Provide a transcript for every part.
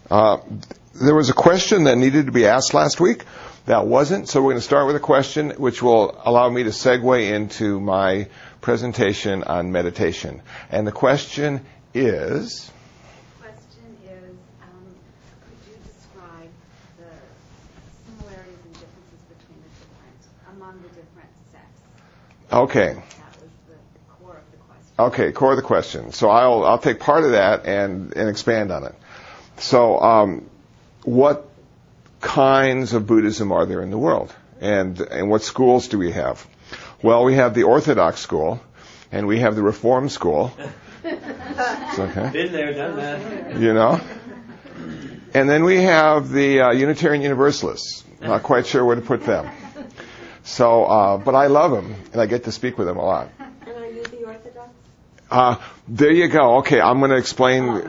There was a question that needed to be asked last week that wasn't, so we're going to start with a question which will allow me to segue into my presentation on meditation. And the question is... Could you describe the similarities and differences among the different sects? Okay. That was the core of the question. Okay, core of the question. So I'll take part of that and expand on it. So, what kinds of Buddhism are there in the world? And what schools do we have? Well, we have the Orthodox school, and we have the Reform school. It's okay. Been there, done that. You know? And then we have the Unitarian Universalists. Not quite sure where to put them. So, but I love them, and I get to speak with them a lot. And are you the Orthodox? There you go. Okay, I'm going to explain.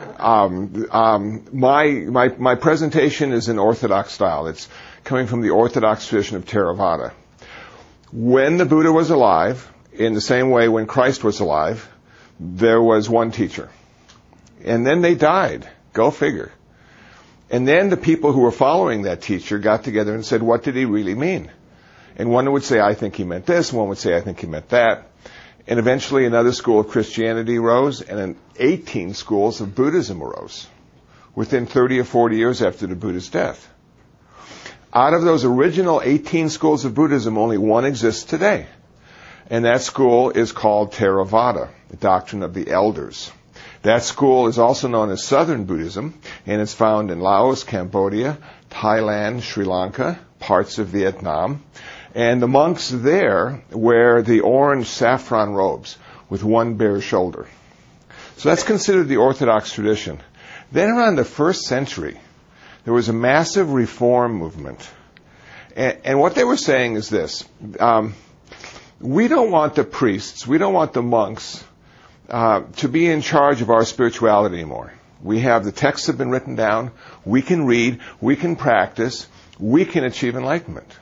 My presentation is in Orthodox style. It's coming from the Orthodox tradition of Theravada. When the Buddha was alive, in the same way when Christ was alive, there was one teacher. And then they died. Go figure. And then the people who were following that teacher got together and said, what did he really mean? And one would say, I think he meant this. One would say, I think he meant that. And eventually another school of Christianity arose, and then 18 schools of Buddhism arose within 30 or 40 years after the Buddha's death. Out of those original 18 schools of Buddhism, only one exists today. And that school is called Theravada, the doctrine of the elders. That school is also known as Southern Buddhism, and it's found in Laos, Cambodia, Thailand, Sri Lanka, parts of Vietnam. And the monks there wear the orange saffron robes with one bare shoulder. So that's considered the Orthodox tradition. Then around the 1st century, there was a massive reform movement. And what they were saying is this. We don't want the priests, we don't want the monks to be in charge of our spirituality anymore. We have the texts have been written down. We can read. We can practice. We can achieve enlightenment.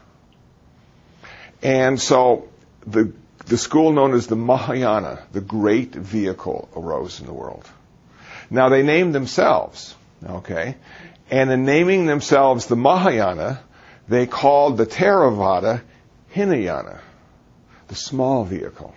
And so the school known as the Mahayana, the great vehicle, arose in the world. Now they named themselves, okay? And in naming themselves the Mahayana, they called the Theravada Hinayana, the small vehicle.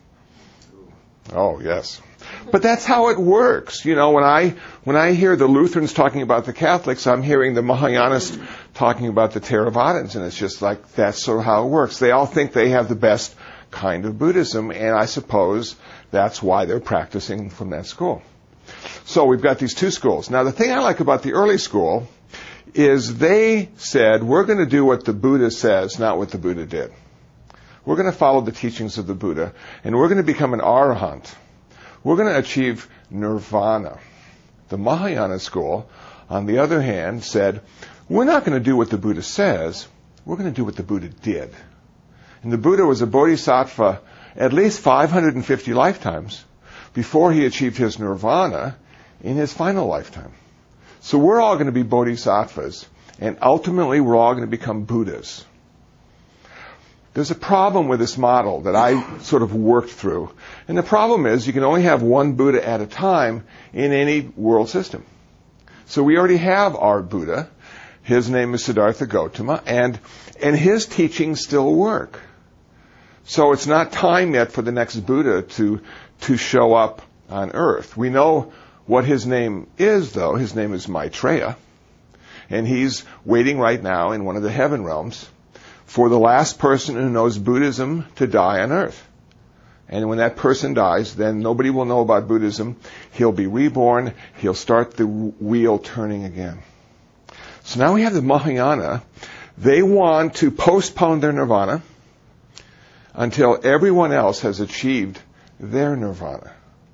Oh, yes. But that's how it works. You know, when I hear the Lutherans talking about the Catholics, I'm hearing the Mahayanists talking about the Theravadins, and it's just like that's sort of how it works. They all think they have the best kind of Buddhism, and I suppose that's why they're practicing from that school. So we've got these two schools. Now, the thing I like about the early school is they said, we're going to do what the Buddha says, not what the Buddha did. We're going to follow the teachings of the Buddha, and we're going to become an arahant. We're going to achieve nirvana. The Mahayana school, on the other hand, said, we're not going to do what the Buddha says, we're going to do what the Buddha did. And the Buddha was a bodhisattva at least 550 lifetimes before he achieved his nirvana in his final lifetime. So we're all going to be bodhisattvas, and ultimately we're all going to become Buddhas. There's a problem with this model that I sort of worked through. And the problem is you can only have one Buddha at a time in any world system. So we already have our Buddha. His name is Siddhartha Gautama, and his teachings still work. So it's not time yet for the next Buddha to show up on earth. We know what his name is, though. His name is Maitreya. And he's waiting right now in one of the heaven realms for the last person who knows Buddhism to die on earth. And when that person dies, then nobody will know about Buddhism. He'll be reborn. He'll start the wheel turning again. So now we have the Mahayana. They want to postpone their nirvana until everyone else has achieved their nirvana.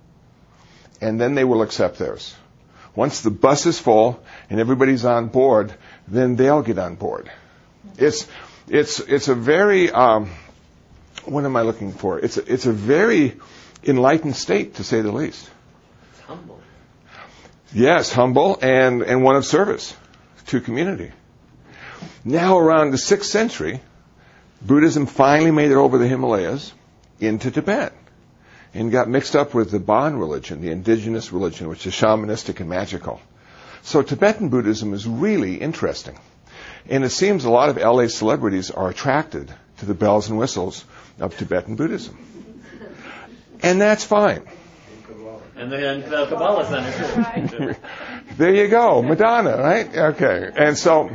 And then they will accept theirs. Once the bus is full and everybody's on board, then they'll get on board. It's a very, what am I looking for? It's a very enlightened state, to say the least. It's humble. Yes, humble and one of service to community. Now around the 6th century, Buddhism finally made it over the Himalayas into Tibet and got mixed up with the Bon religion, the indigenous religion, which is shamanistic and magical. So Tibetan Buddhism is really interesting. And it seems a lot of LA celebrities are attracted to the bells and whistles of Tibetan Buddhism. And that's fine. And the Kabbalah Center, too. There you go, Madonna, right? Okay. And so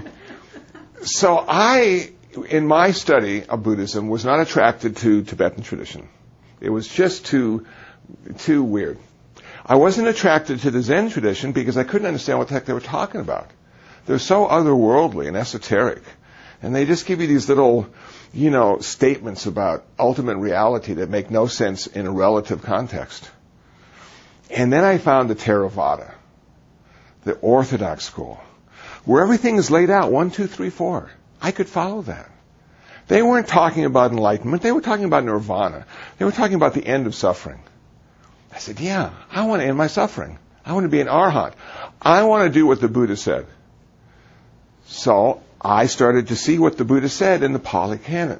I, in my study of Buddhism, was not attracted to Tibetan tradition. It was just too weird. I wasn't attracted to the Zen tradition because I couldn't understand what the heck they were talking about. They're so otherworldly and esoteric. And they just give you these little, statements about ultimate reality that make no sense in a relative context. And then I found the Theravada, the Orthodox school, where everything is laid out, 1, 2, 3, 4. I could follow that. They weren't talking about enlightenment. They were talking about nirvana. They were talking about the end of suffering. I said, yeah, I want to end my suffering. I want to be an arhat. I want to do what the Buddha said. So I started to see what the Buddha said in the Pali Canon.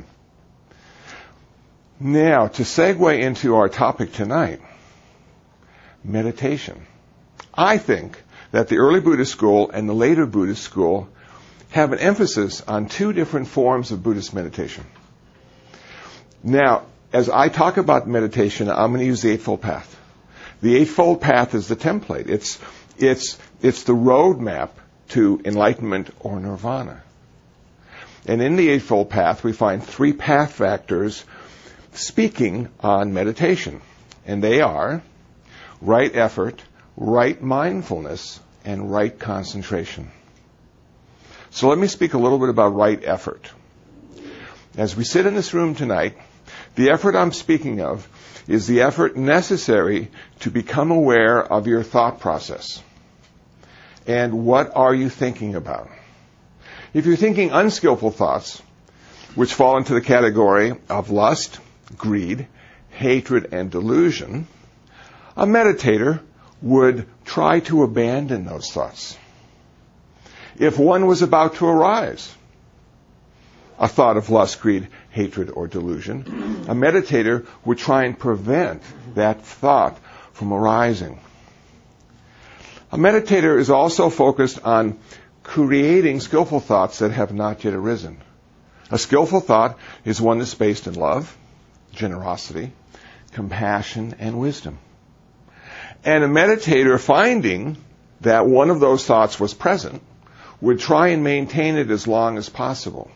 Now, to segue into our topic tonight, meditation. I think that the early Buddhist school and the later Buddhist school have an emphasis on two different forms of Buddhist meditation. Now, as I talk about meditation, I'm going to use the Eightfold Path. The Eightfold Path is the template. It's the roadmap to enlightenment or nirvana. And in the Eightfold Path, we find 3 path factors speaking on meditation. And they are right effort, right mindfulness, and right concentration. So let me speak a little bit about right effort. As we sit in this room tonight, the effort I'm speaking of is the effort necessary to become aware of your thought process. And what are you thinking about? If you're thinking unskillful thoughts, which fall into the category of lust, greed, hatred, and delusion, a meditator would try to abandon those thoughts. If one was about to arise, a thought of lust, greed, hatred, or delusion, a meditator would try and prevent that thought from arising. A meditator is also focused on creating skillful thoughts that have not yet arisen. A skillful thought is one that's based in love, generosity, compassion, and wisdom. And a meditator, finding that one of those thoughts was present, would try and maintain it as long as possible.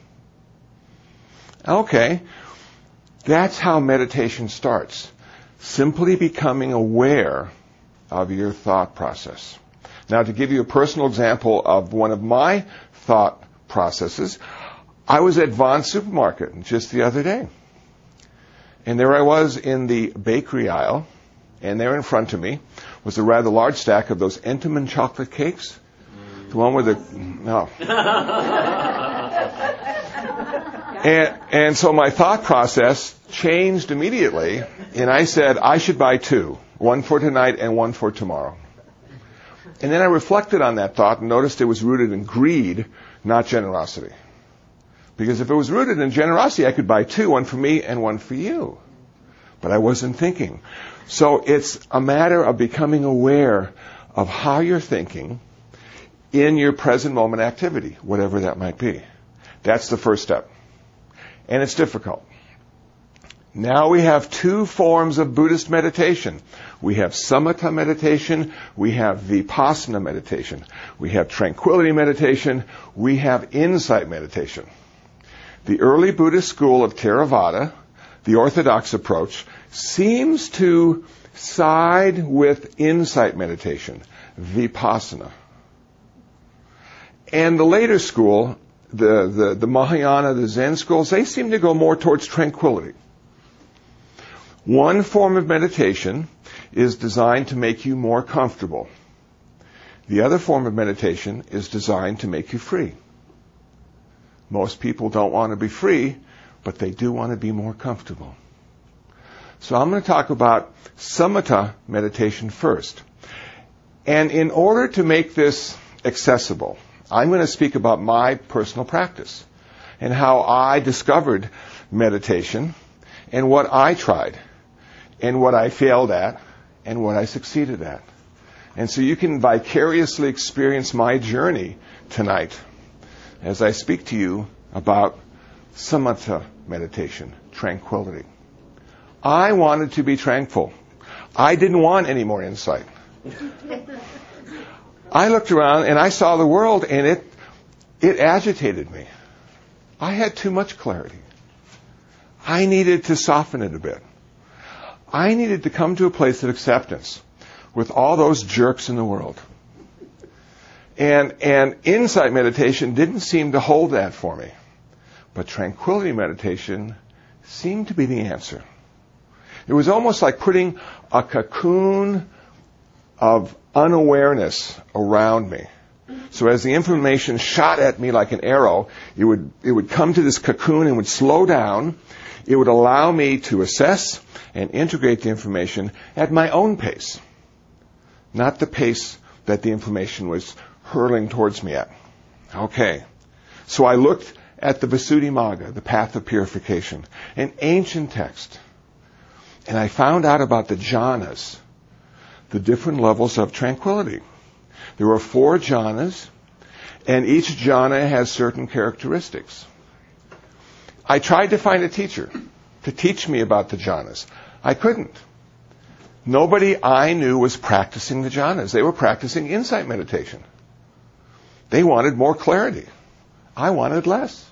Okay, that's how meditation starts. Simply becoming aware of your thought process. Now, to give you a personal example of one of my thought processes, I was at Vaughn's Supermarket just the other day. And there I was in the bakery aisle, and there in front of me was a rather large stack of those Entenmann chocolate cakes. The one with the... No. And so my thought process changed immediately, and I said I should buy 2, one for tonight and one for tomorrow. And then I reflected on that thought and noticed it was rooted in greed, not generosity. Because if it was rooted in generosity, I could buy 2, one for me and one for you. But I wasn't thinking. So it's a matter of becoming aware of how you're thinking in your present moment activity, whatever that might be. That's the first step. And it's difficult. Now we have 2 forms of Buddhist meditation. We have samatha meditation. We have vipassana meditation. We have tranquility meditation. We have insight meditation. The early Buddhist school of Theravada, the orthodox approach, seems to side with insight meditation, vipassana. And the later school, the Mahayana, the Zen schools, they seem to go more towards tranquility. One form of meditation is designed to make you more comfortable. The other form of meditation is designed to make you free. Most people don't want to be free, but they do want to be more comfortable. So I'm going to talk about samatha meditation first. And in order to make this accessible, I'm going to speak about my personal practice and how I discovered meditation and what I tried and what I failed at and what I succeeded at. And so you can vicariously experience my journey tonight as I speak to you about samatha meditation, tranquility. I wanted to be tranquil. I didn't want any more insight. I looked around and I saw the world, and it agitated me. I had too much clarity. I needed to soften it a bit. I needed to come to a place of acceptance with all those jerks in the world. And insight meditation didn't seem to hold that for me. But tranquility meditation seemed to be the answer. It was almost like putting a cocoon of unawareness around me. So as the information shot at me like an arrow, it would come to this cocoon and would slow down. It would allow me to assess and integrate the information at my own pace, not the pace that the information was hurling towards me at. Okay. So I looked at the Visuddhimagga, the path of purification, an ancient text. And I found out about the jhanas, the different levels of tranquility. There are 4 jhanas, and each jhana has certain characteristics. I tried to find a teacher to teach me about the jhanas. I couldn't. Nobody I knew was practicing the jhanas. They were practicing insight meditation. They wanted more clarity. I wanted less.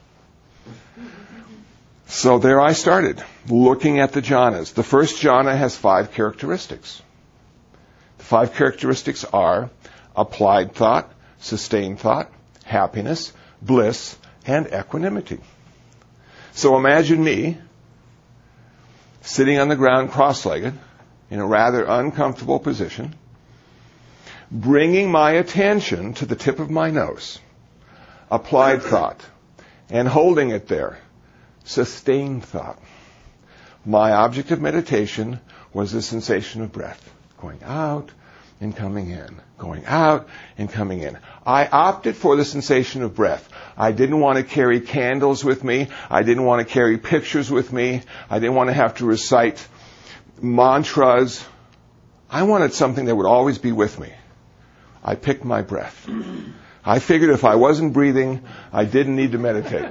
So there I started, looking at the jhanas. The first jhana has 5 characteristics. The 5 characteristics are applied thought, sustained thought, happiness, bliss, and equanimity. So imagine me sitting on the ground cross-legged in a rather uncomfortable position, bringing my attention to the tip of my nose, applied thought, and holding it there, sustained thought. My object of meditation was the sensation of breath, going out and coming in, going out and coming in. I opted for the sensation of breath. I didn't want to carry candles with me. I didn't want to carry pictures with me. I didn't want to have to recite mantras. I wanted something that would always be with me. I picked my breath. I figured if I wasn't breathing, I didn't need to meditate.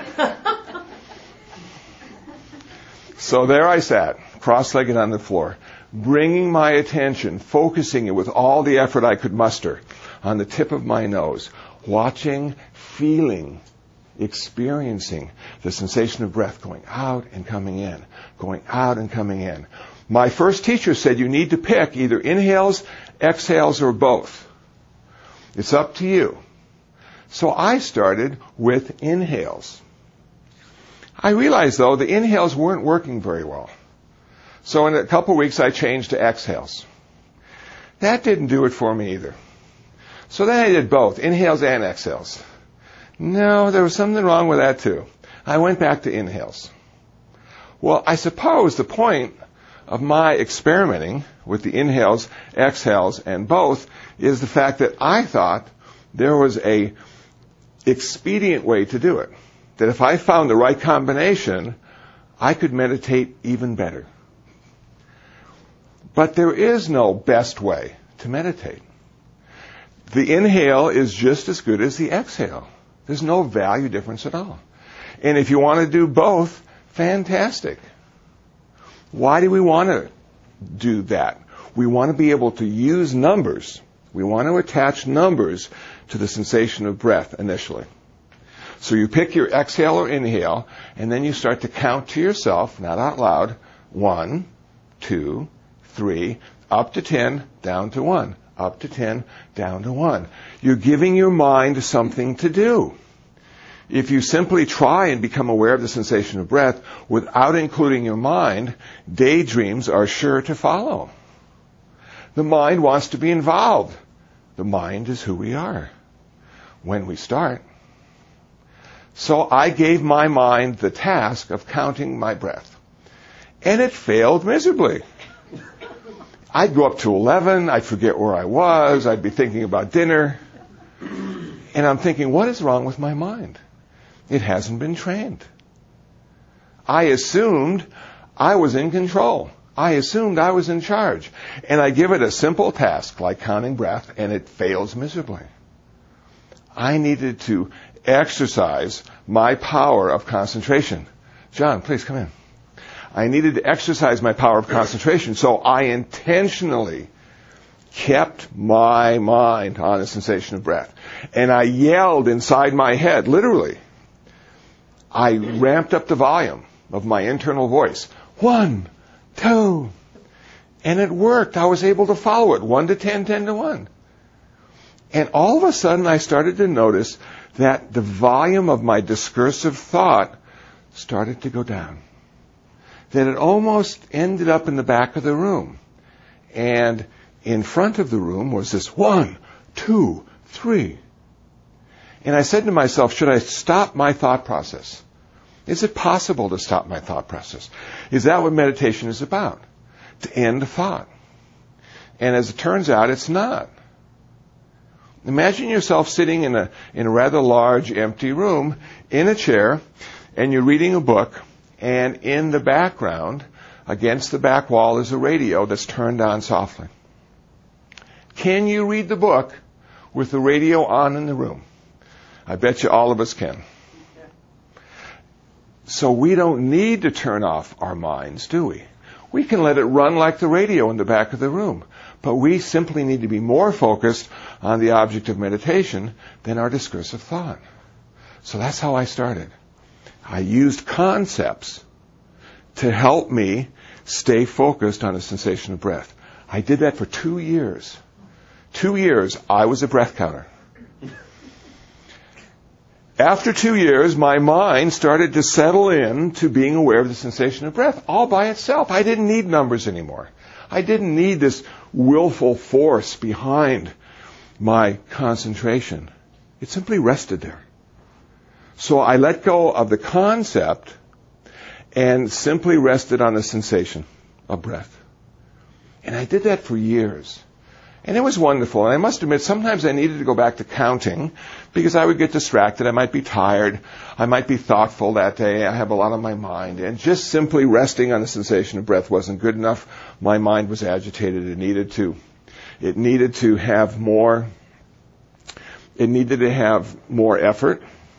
So there I sat, cross-legged on the floor, bringing my attention, focusing it with all the effort I could muster on the tip of my nose, watching, feeling, experiencing the sensation of breath going out and coming in, going out and coming in. My first teacher said you need to pick either inhales, exhales, or both. It's up to you. So I started with inhales. I realized, though, the inhales weren't working very well. So in a couple of weeks, I changed to exhales. That didn't do it for me either. So then I did both, inhales and exhales. No, there was something wrong with that, too. I went back to inhales. Well, I suppose the point of my experimenting with the inhales, exhales, and both is the fact that I thought there was a expedient way to do it. That if I found the right combination, I could meditate even better. But there is no best way to meditate. The inhale is just as good as the exhale. There's no value difference at all. And if you want to do both, fantastic. Why do we want to do that? We want to be able to use numbers. We want to attach numbers to the sensation of breath initially. So you pick your exhale or inhale, and then you start to count to yourself, not out loud, 1, 2, 3, up to 10, down to 1, up to 10, down to 1. You're giving your mind something to do. If you simply try and become aware of the sensation of breath without including your mind, daydreams are sure to follow. The mind wants to be involved. The mind is who we are when we start. So I gave my mind the task of counting my breath. And it failed miserably. I'd go up to 11, I'd forget where I was, I'd be thinking about dinner. And I'm thinking, what is wrong with my mind? It hasn't been trained. I assumed I was in control. I assumed I was in charge. And I give it a simple task like counting breath, and it fails miserably. I needed to exercise my power of concentration. John, please come in. I needed to exercise my power of concentration, so I intentionally kept my mind on the sensation of breath. And I yelled inside my head, literally. I ramped up the volume of my internal voice. 1, 2. And it worked. I was able to follow it. 1 to 10, 10 to 1. And all of a sudden I started to notice that the volume of my discursive thought started to go down. That it almost ended up in the back of the room. And in front of the room was this 1, 2, 3. And I said to myself, should I stop my thought process? Is it possible to stop my thought process? Is that what meditation is about? To end thought. And as it turns out, it's not. Imagine yourself sitting in a rather large empty room in a chair, and you're reading a book, and in the background, against the back wall, is a radio that's turned on softly. Can you read the book with the radio on in the room? I bet you all of us can. So we don't need to turn off our minds, do we? We can let it run like the radio in the back of the room. But we simply need to be more focused on the object of meditation than our discursive thought. So that's how I started. I used concepts to help me stay focused on the sensation of breath. I did that for 2 years. 2 years, I was a breath counter. After 2 years, my mind started to settle in to being aware of the sensation of breath all by itself. I didn't need numbers anymore. I didn't need this willful force behind my concentration. It simply rested there. So I let go of the concept and simply rested on the sensation of breath. And I did that for years. And it was wonderful. And I must admit, sometimes I needed to go back to counting because I would get distracted. I might be tired. I might be thoughtful that day. I have a lot on my mind. And just simply resting on the sensation of breath wasn't good enough. My mind was agitated. It needed to have more effort.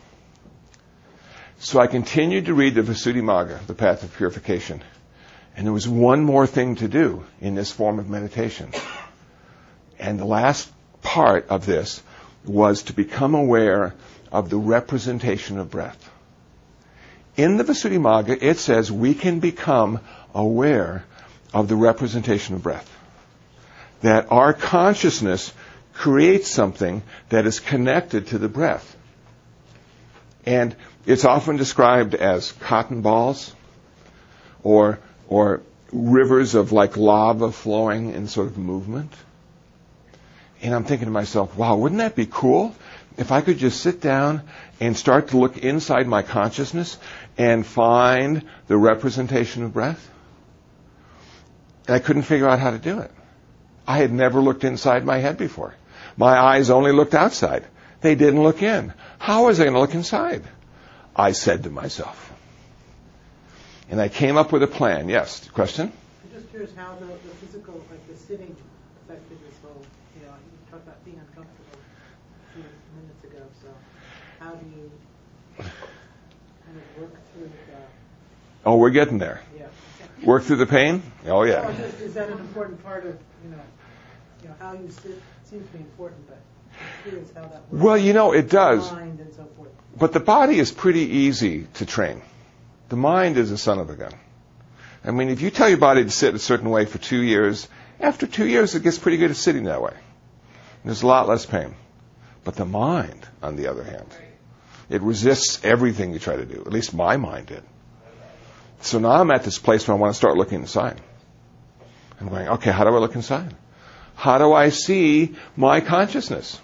So I continued to read the Visuddhimagga, the Path of Purification. And there was one more thing to do in this form of meditation. And the last part of this was to become aware of the representation of breath. In the Visuddhimagga, it says we can become aware of the representation of breath. That our consciousness creates something that is connected to the breath. And it's often described as cotton balls or rivers of like lava flowing in sort of movement. And I'm thinking to myself, wow, wouldn't that be cool if I could just sit down and start to look inside my consciousness and find the representation of breath? And I couldn't figure out how to do it. I had never looked inside my head before. My eyes only looked outside. They didn't look in. How was I going to look inside? I said to myself. And I came up with a plan. Yes, question? I'm just curious how the physical, like the sitting, affected this whole, you talked about being uncomfortable a few minutes ago, so how do you kind of work through that? Oh, we're getting there. Yeah. Work through the pain? Oh, yeah. Well, is that an important part of, how you sit? Seems to be important, but I'm curious how that works. Well, it does. Mind and so forth. But the body is pretty easy to train. The mind is a son of a gun. I mean, if you tell your body to sit a certain way for 2 years, after 2 years it gets pretty good at sitting that way. There's a lot less pain. But the mind, on the other hand, it resists everything you try to do. At least my mind did. So now I'm at this place where I want to start looking inside. I'm going, okay, how do I look inside? How do I see my consciousness?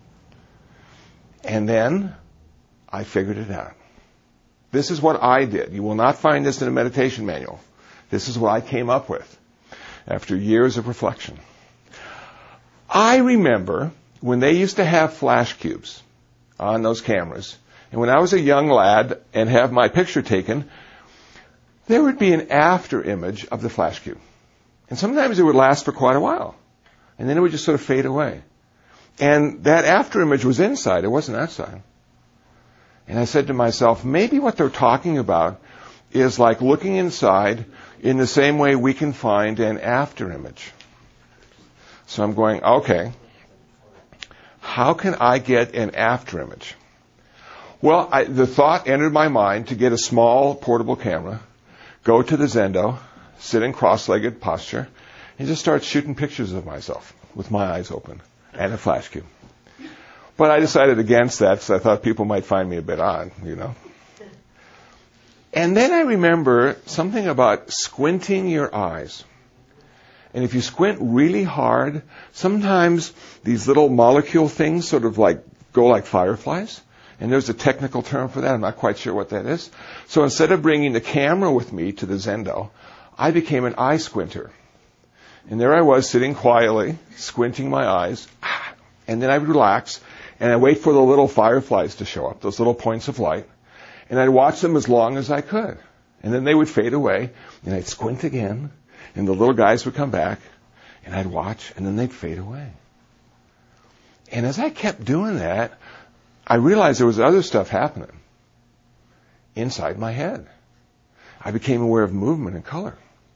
And then I figured it out. This is what I did. You will not find this in a meditation manual. This is what I came up with after years of reflection. I remember when they used to have flash cubes on those cameras, and when I was a young lad and have my picture taken, there would be an after image of the flash cube. And sometimes it would last for quite a while. And then it would just sort of fade away. And that after image was inside. It wasn't outside. And I said to myself, maybe what they're talking about is like looking inside in the same way we can find an after image. So I'm going, okay, how can I get an after image? Well, the thought entered my mind to get a small portable camera, go to the Zendo, sit in cross-legged posture, and just start shooting pictures of myself with my eyes open and a flash cube. But I decided against that because I thought people might find me a bit odd, you know. And then I remember something about squinting your eyes. And if you squint really hard, sometimes these little molecule things sort of like go like fireflies. And there's a technical term for that. I'm not quite sure what that is. So instead of bringing the camera with me to the Zendo, I became an eye squinter. And there I was sitting quietly, squinting my eyes. And then I'd relax and I'd wait for the little fireflies to show up, those little points of light. And I'd watch them as long as I could. And then they would fade away and I'd squint again. And the little guys would come back and I'd watch and then they'd fade away. And as I kept doing that, I realized there was other stuff happening inside my head. I became aware of movement and color.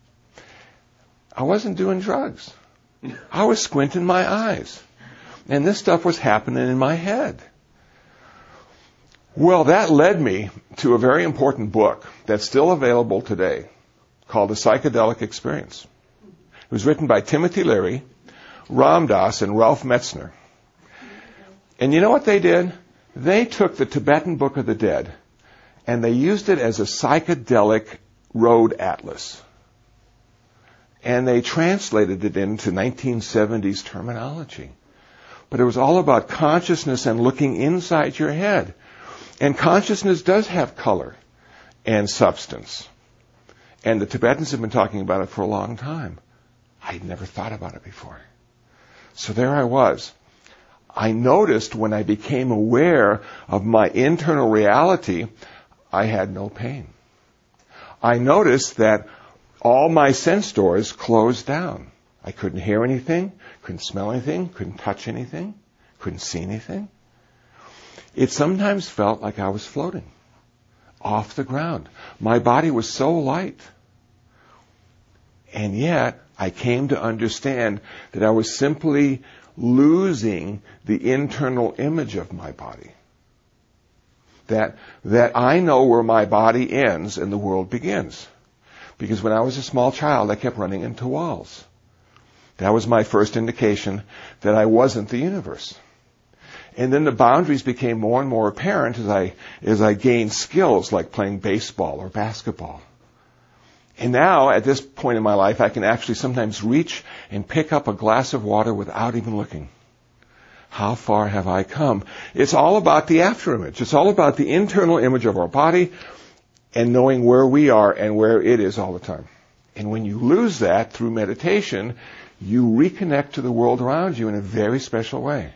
I wasn't doing drugs. I was squinting my eyes. And this stuff was happening in my head. Well, that led me to a very important book that's still available today called The Psychedelic Experience. It was written by Timothy Leary, Ram Dass, and Ralph Metzner. And you know what they did? They took the Tibetan Book of the Dead and they used it as a psychedelic road atlas. And they translated it into 1970s terminology. But it was all about consciousness and looking inside your head. And consciousness does have color and substance. And the Tibetans have been talking about it for a long time. I'd never thought about it before. So there I was. I noticed when I became aware of my internal reality, I had no pain. I noticed that all my sense doors closed down. I couldn't hear anything, couldn't smell anything, couldn't touch anything, couldn't see anything. It sometimes felt like I was floating off the ground. My body was so light. And yet, I came to understand that I was simply losing the internal image of my body. That I know where my body ends and the world begins. Because when I was a small child, I kept running into walls. That was my first indication that I wasn't the universe. And then the boundaries became more and more apparent as I gained skills like playing baseball or basketball. And now, at this point in my life, I can actually sometimes reach and pick up a glass of water without even looking. How far have I come? It's all about the afterimage. It's all about the internal image of our body and knowing where we are and where it is all the time. And when you lose that through meditation, you reconnect to the world around you in a very special way.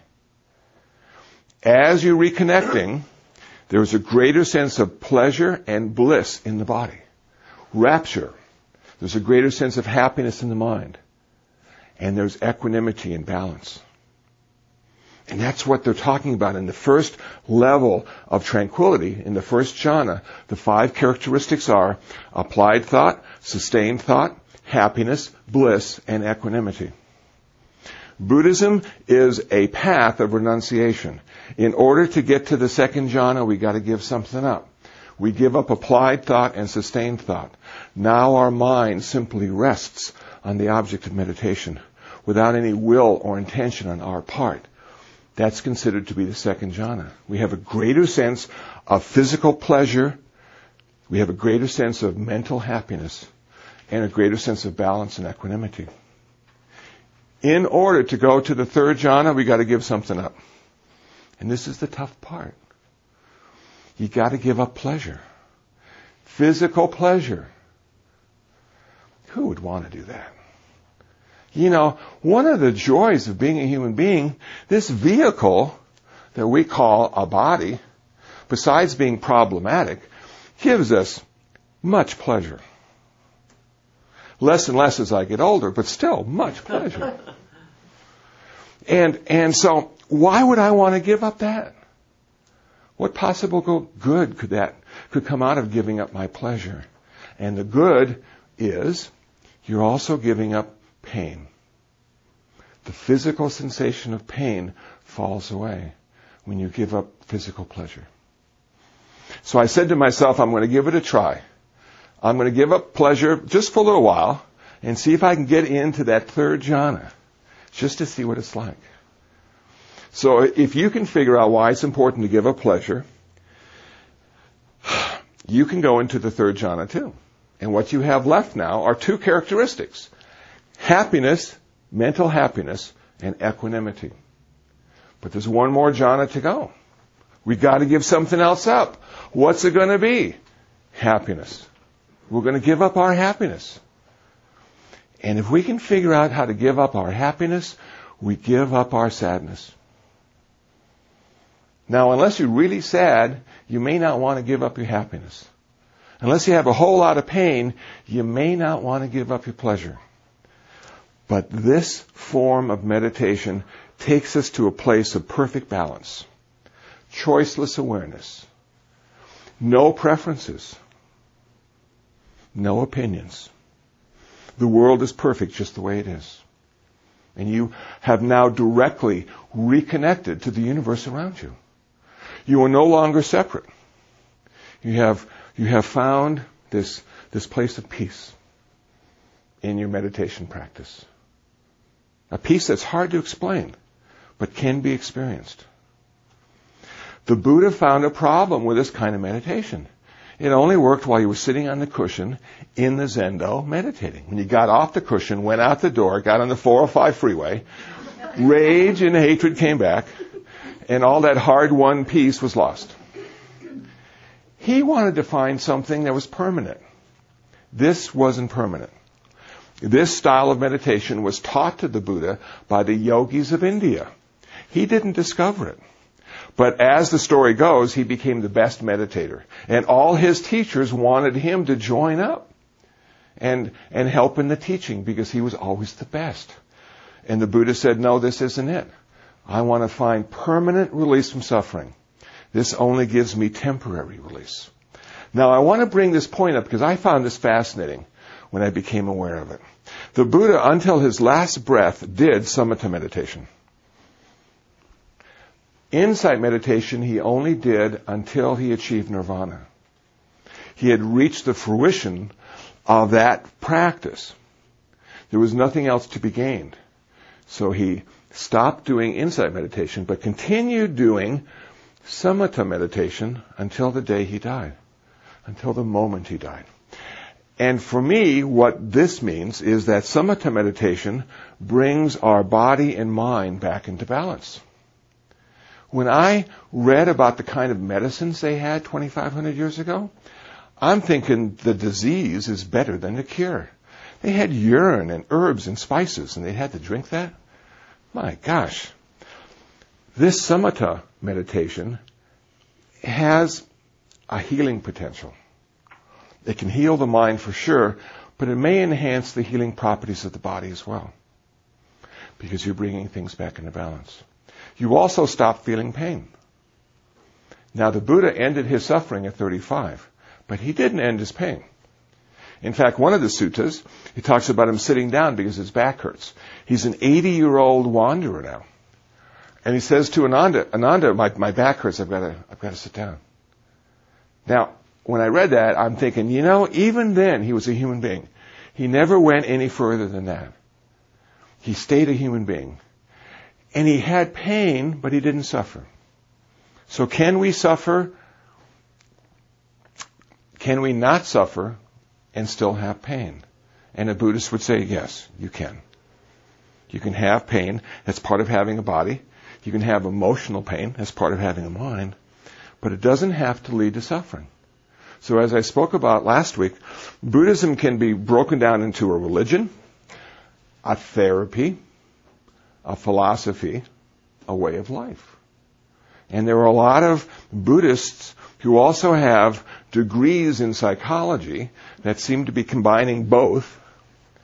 As you're reconnecting, there's a greater sense of pleasure and bliss in the body. Rapture. There's a greater sense of happiness in the mind. And there's equanimity and balance. And that's what they're talking about in the first level of tranquility, in the first jhana. The 5 characteristics are applied thought, sustained thought, happiness, bliss, and equanimity. Buddhism is a path of renunciation. In order to get to the second jhana, we got to give something up. We give up applied thought and sustained thought. Now our mind simply rests on the object of meditation without any will or intention on our part. That's considered to be the second jhana. We have a greater sense of physical pleasure. We have a greater sense of mental happiness and a greater sense of balance and equanimity. In order to go to the third jhana, we got to give something up. And this is the tough part. You got to give up pleasure. Physical pleasure. Who would want to do that? You know, one of the joys of being a human being, this vehicle that we call a body, besides being problematic, gives us much pleasure. Less and less as I get older, but still much pleasure. And so why would I want to give up that? What possible good could come out of giving up my pleasure? And the good is you're also giving up pain. The physical sensation of pain falls away when you give up physical pleasure. So I said to myself, I'm going to give it a try. I'm going to give up pleasure just for a little while and see if I can get into that third jhana, just to see what it's like. So if you can figure out why it's important to give up pleasure, you can go into the third jhana too. And what you have left now are two characteristics: happiness, mental happiness, and equanimity. But there's one more jhana to go. We've got to give something else up. What's it going to be? Happiness. We're going to give up our happiness. And if we can figure out how to give up our happiness, we give up our sadness. Now, unless you're really sad, you may not want to give up your happiness. Unless you have a whole lot of pain, you may not want to give up your pleasure. But this form of meditation takes us to a place of perfect balance. Choiceless awareness. No preferences. No opinions. The world is perfect just the way it is. And you have now directly reconnected to the universe around you. You are no longer separate. You have found this place of peace in your meditation practice. A peace that's hard to explain, but can be experienced. The Buddha found a problem with this kind of meditation. It only worked while you were sitting on the cushion in the Zendo meditating. When you got off the cushion, went out the door, got on the 405 freeway, rage and hatred came back, and all that hard-won peace was lost. He wanted to find something that was permanent. This wasn't permanent. This style of meditation was taught to the Buddha by the yogis of India. He didn't discover it. But as the story goes, he became the best meditator. And all his teachers wanted him to join up and help in the teaching because he was always the best. And the Buddha said, no, this isn't it. I want to find permanent release from suffering. This only gives me temporary release. Now, I want to bring this point up because I found this fascinating when I became aware of it. The Buddha, until his last breath, did samatha meditation. Insight meditation he only did until he achieved nirvana. He had reached the fruition of that practice. There was nothing else to be gained. So he stopped doing insight meditation, but continued doing samatha meditation until the day he died, until the moment he died. And for me, what this means is that samatha meditation brings our body and mind back into balance. When I read about the kind of medicines they had 2,500 years ago, I'm thinking the disease is better than the cure. They had urine and herbs and spices, and they had to drink that? My gosh. This samatha meditation has a healing potential. It can heal the mind for sure, but it may enhance the healing properties of the body as well, because you're bringing things back into balance. You also stop feeling pain. Now, the Buddha ended his suffering at 35, but he didn't end his pain. In fact, one of the suttas, he talks about him sitting down because his back hurts. He's an 80-year-old wanderer now. And he says to Ananda, my back hurts, I've got to sit down. Now, when I read that, I'm thinking, even then he was a human being. He never went any further than that. He stayed a human being. And he had pain, but he didn't suffer. So can we suffer? Can we not suffer and still have pain? And a Buddhist would say, yes, you can. You can have pain. That's part of having a body. You can have emotional pain. That's part of having a mind. But it doesn't have to lead to suffering. So as I spoke about last week, Buddhism can be broken down into a religion, a therapy, a philosophy, a way of life. And there are a lot of Buddhists who also have degrees in psychology that seem to be combining both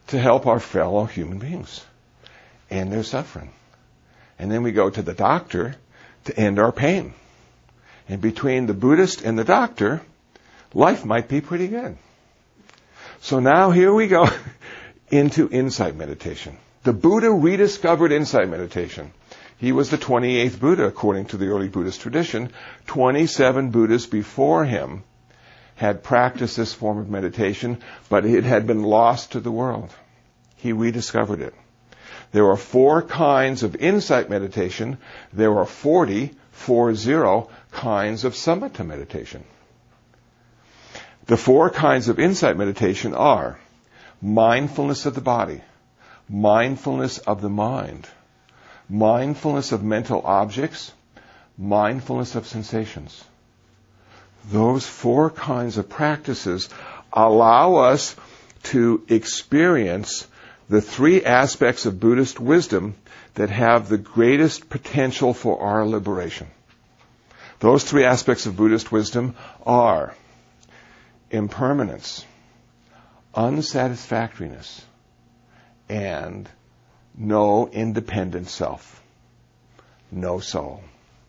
to help our fellow human beings and their suffering. And then we go to the doctor to end our pain. And between the Buddhist and the doctor, life might be pretty good. So now here we go into insight meditation. The Buddha rediscovered insight meditation. He was the 28th Buddha, according to the early Buddhist tradition. 27 Buddhas before him had practiced this form of meditation, but it had been lost to the world. He rediscovered it. There are 4 kinds of insight meditation. There are 40 kinds of samatha meditation. The 4 kinds of insight meditation are mindfulness of the body, mindfulness of the mind, mindfulness of mental objects, mindfulness of sensations. Those 4 kinds of practices allow us to experience the 3 aspects of Buddhist wisdom that have the greatest potential for our liberation. Those 3 aspects of Buddhist wisdom are impermanence, unsatisfactoriness, and no independent self, no soul.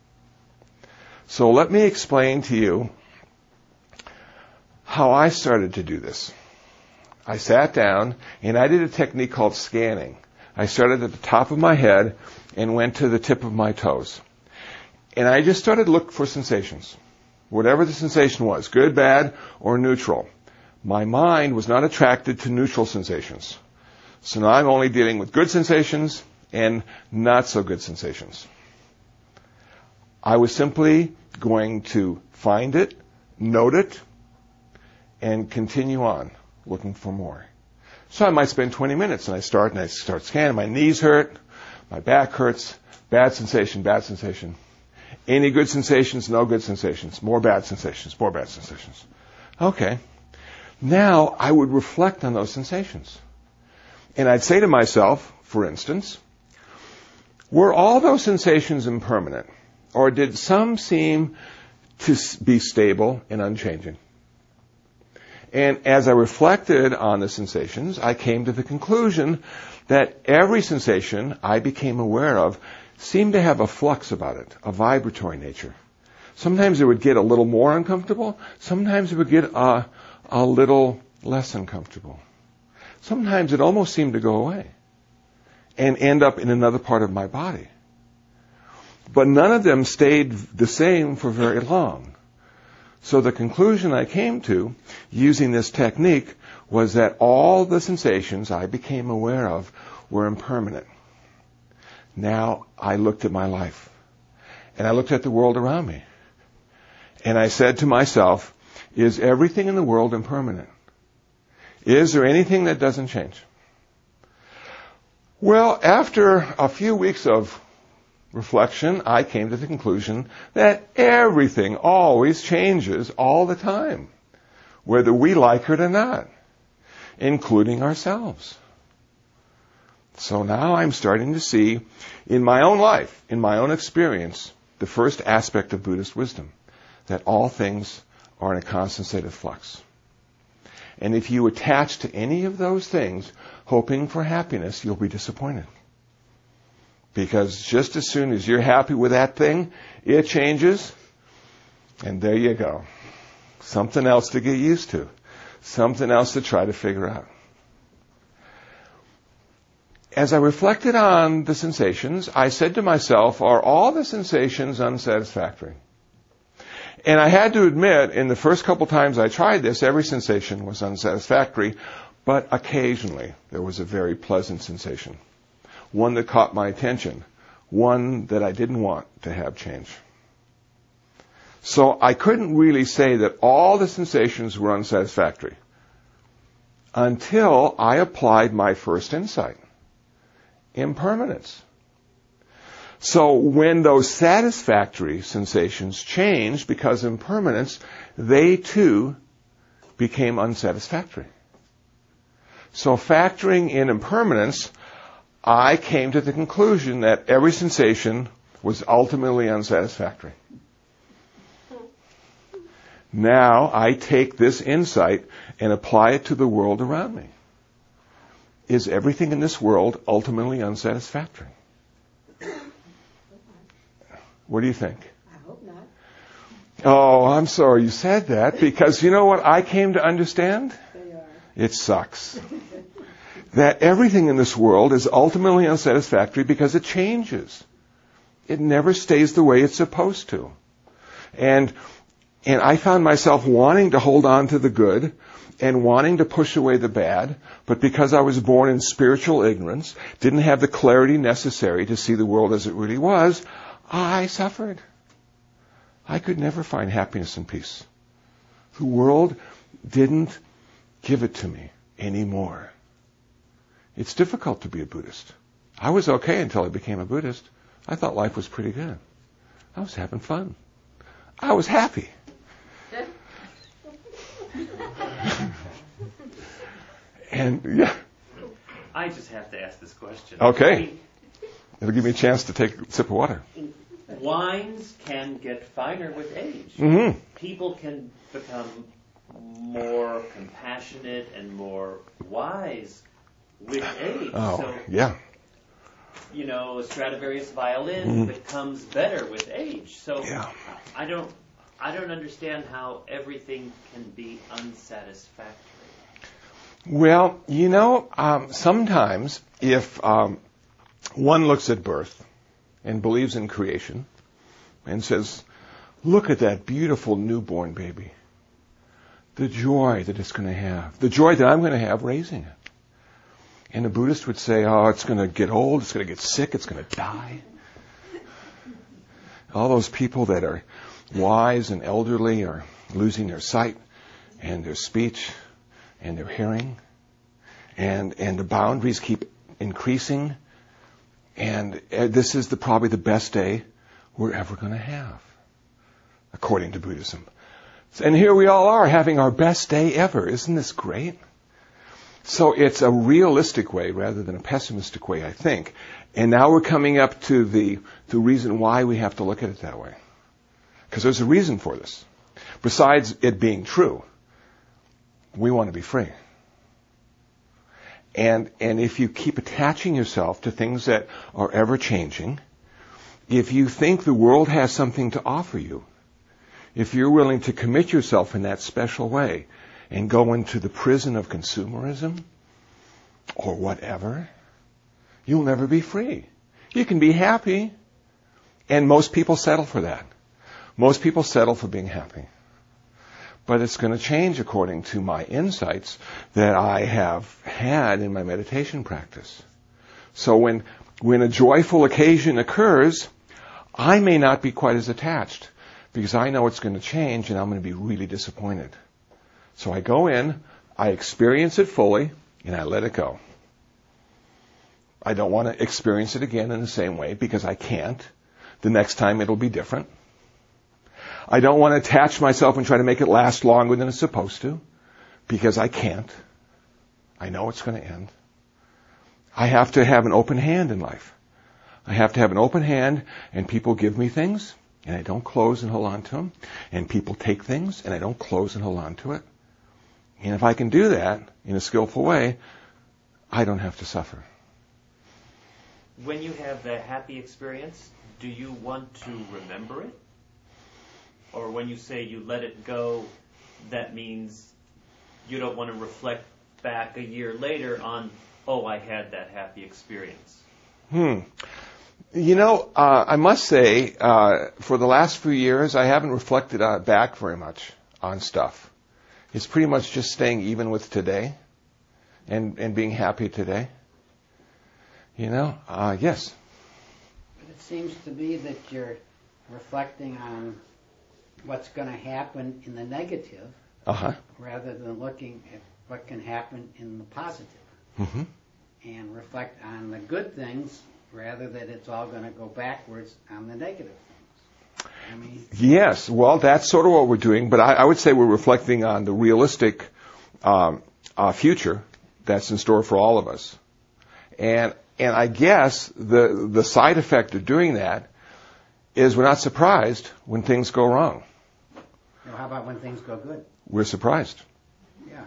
So let me explain to you how I started to do this. I sat down and I did a technique called scanning. I started at the top of my head and went to the tip of my toes. And I just started to look for sensations. Whatever the sensation was, good, bad, or neutral. My mind was not attracted to neutral sensations. So now I'm only dealing with good sensations and not so good sensations. I was simply going to find it, note it, and continue on looking for more. So I might spend 20 minutes and I start scanning. My knees hurt, my back hurts, bad sensation, bad sensation. Any good sensations, no good sensations, more bad sensations, more bad sensations. Okay. Now I would reflect on those sensations. And I'd say to myself, for instance, were all those sensations impermanent? Or did some seem to be stable and unchanging? And as I reflected on the sensations, I came to the conclusion that every sensation I became aware of seemed to have a flux about it, a vibratory nature. Sometimes it would get a little more uncomfortable. Sometimes it would get a little less uncomfortable. Sometimes it almost seemed to go away and end up in another part of my body. But none of them stayed the same for very long. So the conclusion I came to, using this technique, was that all the sensations I became aware of were impermanent. Now I looked at my life, and I looked at the world around me, and I said to myself, is everything in the world impermanent? Is there anything that doesn't change? Well, after a few weeks of reflection, I came to the conclusion that everything always changes all the time, whether we like it or not, including ourselves. So now I'm starting to see in my own life, in my own experience, the first aspect of Buddhist wisdom, that all things are in a constant state of flux. And if you attach to any of those things, hoping for happiness, you'll be disappointed. Because just as soon as you're happy with that thing, it changes, and there you go. Something else to get used to. Something else to try to figure out. As I reflected on the sensations, I said to myself, are all the sensations unsatisfactory? And I had to admit, in the first couple times I tried this, every sensation was unsatisfactory, but occasionally there was a very pleasant sensation. One that caught my attention. One that I didn't want to have change. So I couldn't really say that all the sensations were unsatisfactory until I applied my first insight. Impermanence. So when those satisfactory sensations changed because of impermanence, they too became unsatisfactory. So factoring in impermanence, I came to the conclusion that every sensation was ultimately unsatisfactory. Now I take this insight and apply it to the world around me. is everything in this world ultimately unsatisfactory? What do you think? I hope not. Oh, I'm sorry you said that, because you know what I came to understand? They are. It sucks. That everything in this world is ultimately unsatisfactory because it changes. It never stays the way it's supposed to. And I found myself wanting to hold on to the good and wanting to push away the bad, but because I was born in spiritual ignorance, didn't have the clarity necessary to see the world as it really was, I suffered. I could never find happiness and peace. The world didn't give it to me anymore. It's difficult to be a Buddhist. I was okay until I became a Buddhist. I thought life was pretty good. I was having fun. I was happy. And yeah. I just have to ask this question. Okay. I mean, It'll give me a chance to take a sip of water. wines can get finer with age. Mm-hmm. People can become more compassionate and more wise with age. Oh, So, yeah. you know, a Stradivarius violin becomes better with age. So Yeah. I don't understand how everything can be unsatisfactory. Well, you know, sometimes if one looks at birth and believes in creation and says, look at that beautiful newborn baby, the joy that it's going to have, the joy that I'm going to have raising it. And a Buddhist would say, oh, it's going to get old, it's going to get sick, it's going to die. All those people that are wise and elderly are losing their sight and their speech and their hearing, and the boundaries keep increasing, and this is probably the best day we're ever going to have, according to Buddhism. And here we all are having our best day ever. Isn't this great? So it's a realistic way rather than a pessimistic way, I think. And now we're coming up to the reason why we have to look at it that way. Because there's a reason for this. Besides it being true, we want to be free. And if you keep attaching yourself to things that are ever changing, if you think the world has something to offer you, if you're willing to commit yourself in that special way and go into the prison of consumerism or whatever, you'll never be free. You can be happy, and most people settle for that. Most people settle for being happy. But it's going to change according to my insights that I have had in my meditation practice. So when a joyful occasion occurs, I may not be quite as attached because I know it's going to change and I'm going to be really disappointed. So I go in, I experience it fully, and I let it go. I don't want to experience it again in the same way because I can't. The next time it'll be different. I don't want to attach myself and try to make it last longer than it's supposed to because I can't. I know it's going to end. I have to have an open hand in life. I have to have an open hand, and people give me things and I don't close and hold on to them. And people take things and I don't close and hold on to it. And if I can do that in a skillful way, I don't have to suffer. When you have the happy experience, do you want to remember it? Or when you say you let it go, that means you don't want to reflect back a year later on, oh, I had that happy experience. You know, I must say, for the last few years, I haven't reflected back very much on stuff. It's pretty much just staying even with today and being happy today. You know, yes. But it seems to me that you're reflecting on what's going to happen in the negative rather than looking at what can happen in the positive. Mm-hmm. And reflect on the good things rather than it's all going to go backwards on the negative things. I mean, yes, well, that's sort of what we're doing, but I would say we're reflecting on the realistic future that's in store for all of us. And I guess the side effect of doing that is we're not surprised when things go wrong. how about when things go good? We're surprised. Yeah.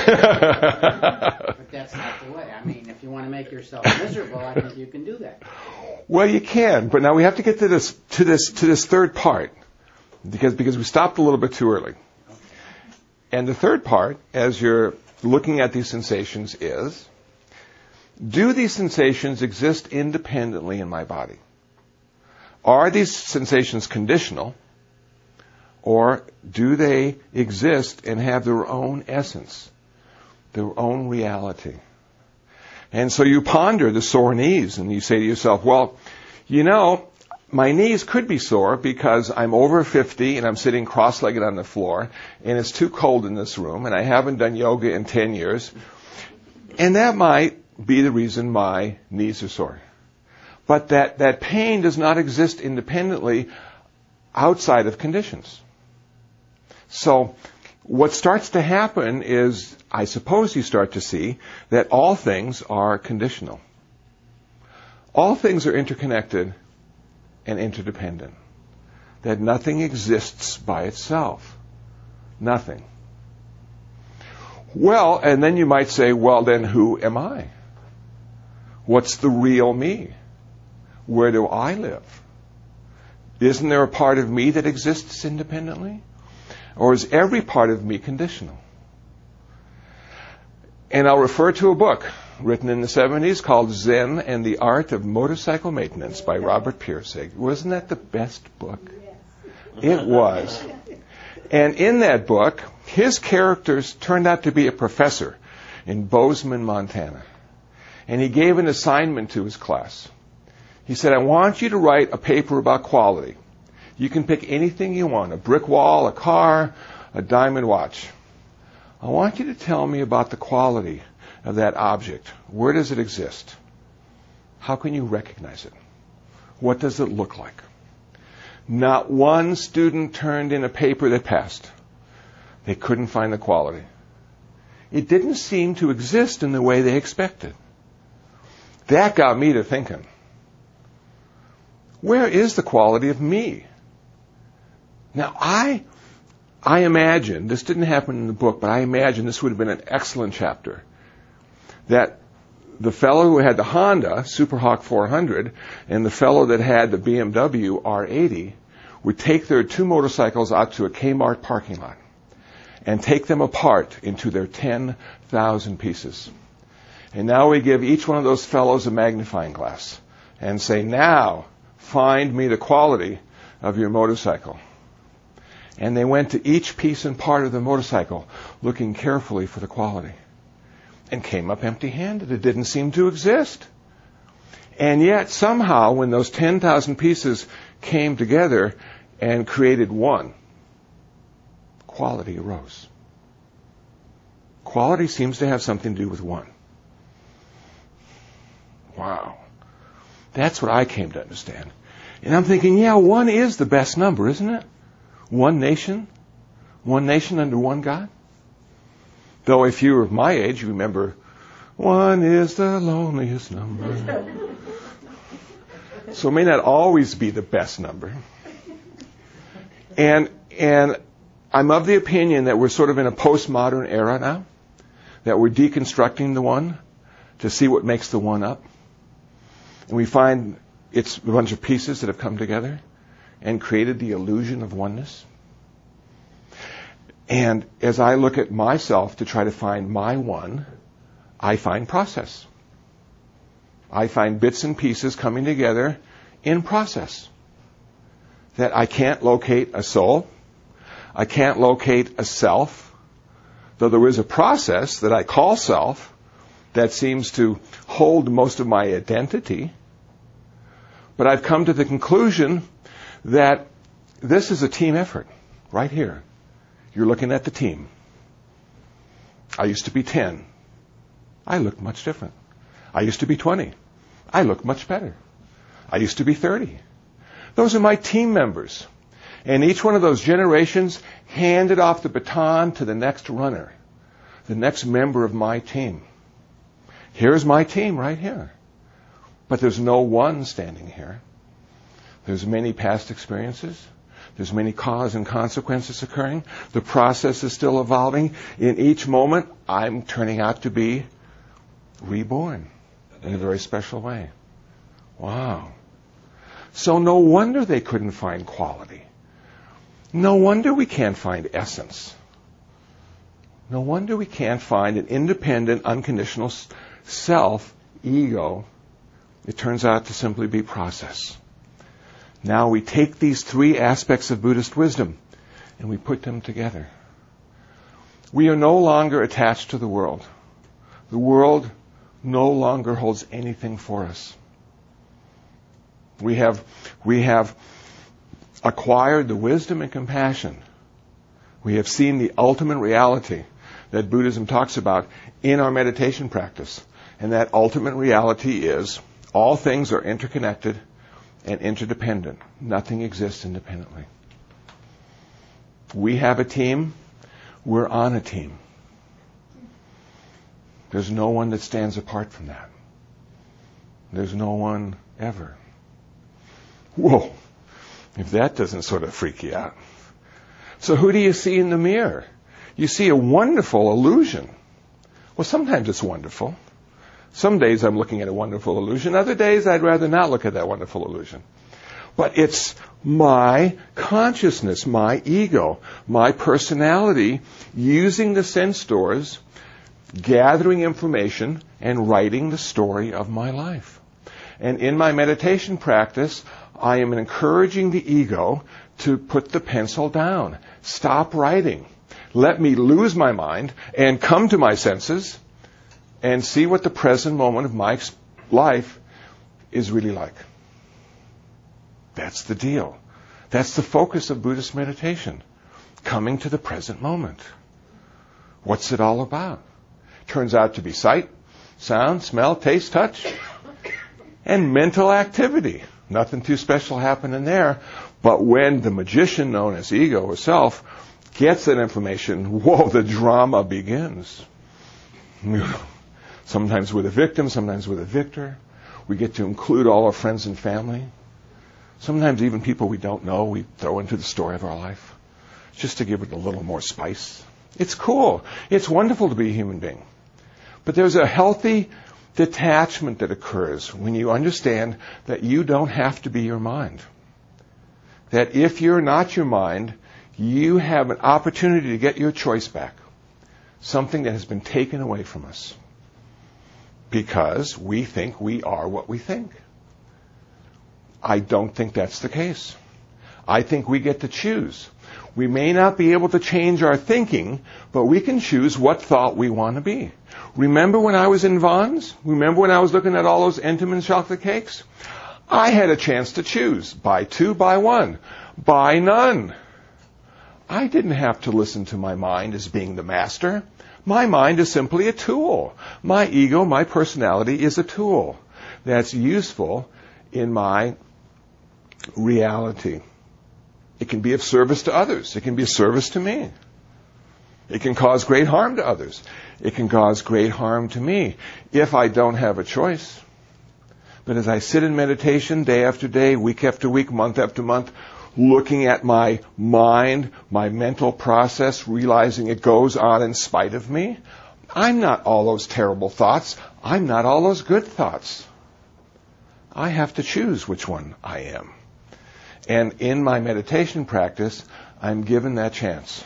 But that's not the way. I mean, if you want to make yourself miserable, I think you can do that. Well, you can, but now we have to get to this third part, because we stopped a little bit too early. And the third part, as you're looking at these sensations, is, do these sensations exist independently in my body? Are these sensations conditional, or do they exist and have their own essence, their own reality? And so you ponder the sore knees, and you say to yourself, well, my knees could be sore because I'm over 50 and I'm sitting cross-legged on the floor, and it's too cold in this room, and I haven't done yoga in 10 years. And that might be the reason my knees are sore. But that pain does not exist independently outside of conditions. So what starts to happen is, I suppose you start to see that all things are conditional. All things are interconnected and interdependent. That nothing exists by itself. Nothing. Well, and then you might say, well, then who am I? What's the real me? Where do I live? Isn't there a part of me that exists independently? Or is every part of me conditional? And I'll refer to a book written in the 70s called Zen and the Art of Motorcycle Maintenance by Robert Pirsig. Wasn't that the best book? It was. And in that book, his characters turned out to be a professor in Bozeman, Montana. And he gave an assignment to his class. He said, I want you to write a paper about quality. You can pick anything you want, a brick wall, a car, a diamond watch. I want you to tell me about the quality of that object. Where does it exist? How can you recognize it? What does it look like? Not one student turned in a paper that passed. They couldn't find the quality. It didn't seem to exist in the way they expected. That got me to thinking, where is the quality of me? Now, I imagine, this didn't happen in the book, but I imagine this would have been an excellent chapter, that the fellow who had the Honda Superhawk 400 and the fellow that had the BMW R80 would take their two motorcycles out to a Kmart parking lot and take them apart into their 10,000 pieces. And now we give each one of those fellows a magnifying glass and say, now, find me the quality of your motorcycle. And they went to each piece and part of the motorcycle, looking carefully for the quality, and came up empty-handed. It didn't seem to exist. And yet, somehow, when those 10,000 pieces came together and created one, quality arose. Quality seems to have something to do with one. Wow. That's what I came to understand. And I'm thinking, yeah, one is the best number, isn't it? One nation under one God. Though if you were my age, you remember, one is the loneliest number. So it may not always be the best number. And I'm of the opinion that we're sort of in a postmodern era now, that we're deconstructing the one to see what makes the one up. And we find it's a bunch of pieces that have come together and created the illusion of oneness. And as I look at myself to try to find my one, I find process. I find bits and pieces coming together in process. That I can't locate a soul. I can't locate a self. Though there is a process that I call self that seems to hold most of my identity. But I've come to the conclusion that this is a team effort, right here. You're looking at the team. I used to be 10. I look much different. I used to be 20. I look much better. I used to be 30. Those are my team members. And each one of those generations handed off the baton to the next runner, the next member of my team. Here's my team right here. But there's no one standing here. There's many past experiences. There's many cause and consequences occurring. The process is still evolving. In each moment, I'm turning out to be reborn in a very special way. Wow. So no wonder they couldn't find quality. No wonder we can't find essence. No wonder we can't find an independent, unconditional self, ego. It turns out to simply be process. Now we take these three aspects of Buddhist wisdom and we put them together. We are no longer attached to the world. The world no longer holds anything for us. We have acquired the wisdom and compassion. We have seen the ultimate reality that Buddhism talks about in our meditation practice. And that ultimate reality is all things are interconnected and interdependent. Nothing exists independently. We have a team. We're on a team. There's no one that stands apart from that. There's no one ever. Whoa. If that doesn't sort of freak you out. So who do you see in the mirror? You see a wonderful illusion. Well, sometimes it's wonderful. Some days I'm looking at a wonderful illusion. Other days I'd rather not look at that wonderful illusion. But it's my consciousness, my ego, my personality using the sense doors, gathering information, and writing the story of my life. And in my meditation practice, I am encouraging the ego to put the pencil down. Stop writing. Let me lose my mind and come to my senses and see what the present moment of my life is really like. That's the deal. That's the focus of Buddhist meditation. Coming to the present moment. What's it all about? Turns out to be sight, sound, smell, taste, touch, and mental activity. Nothing too special happening there. But when the magician known as ego or self gets that information, whoa, the drama begins. Sometimes we're the victim, sometimes we're the victor. We get to include all our friends and family. Sometimes even people we don't know, we throw into the story of our life, just to give it a little more spice. It's cool. It's wonderful to be a human being. But there's a healthy detachment that occurs when you understand that you don't have to be your mind. That if you're not your mind, you have an opportunity to get your choice back. Something that has been taken away from us. Because we think we are what we think. I don't think that's the case. I think we get to choose. We may not be able to change our thinking, but we can choose what thought we want to be. Remember when I was in Vons? Remember when I was looking at all those Entenmann chocolate cakes? I had a chance to choose. Buy two, buy one. Buy none. I didn't have to listen to my mind as being the master. My mind is simply a tool. My ego, my personality is a tool that's useful in my reality. It can be of service to others. It can be of service to me. It can cause great harm to others. It can cause great harm to me if I don't have a choice. But as I sit in meditation day after day, week after week, month after month, looking at my mind, my mental process, realizing it goes on in spite of me, I'm not all those terrible thoughts. I'm not all those good thoughts. I have to choose which one I am. And in my meditation practice, I'm given that chance.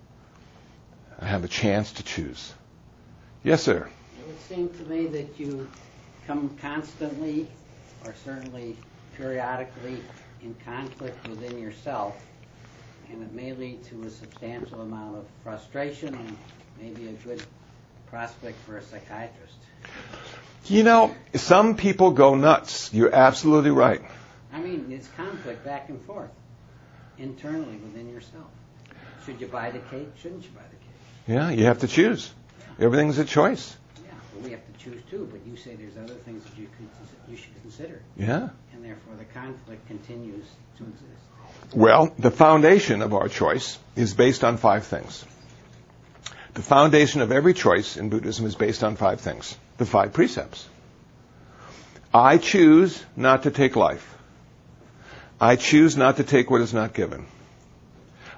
I have a chance to choose. Yes, sir? It would seem to me that you come constantly, or certainly periodically, in conflict within yourself, and it may lead to a substantial amount of frustration and maybe a good prospect for a psychiatrist. You know, some people go nuts. You're absolutely right. I mean, it's conflict back and forth, internally within yourself. Should you buy the cake? Shouldn't you buy the cake? Yeah, you have to choose. Yeah. Everything's a choice. Yeah, well, we have to choose too, but you say there's other things that you should consider. Yeah. And therefore the conflict continues to exist. Well, the foundation of our choice is based on 5 things. The foundation of every choice in Buddhism is based on 5 things. The 5 precepts. I choose not to take life. I choose not to take what is not given.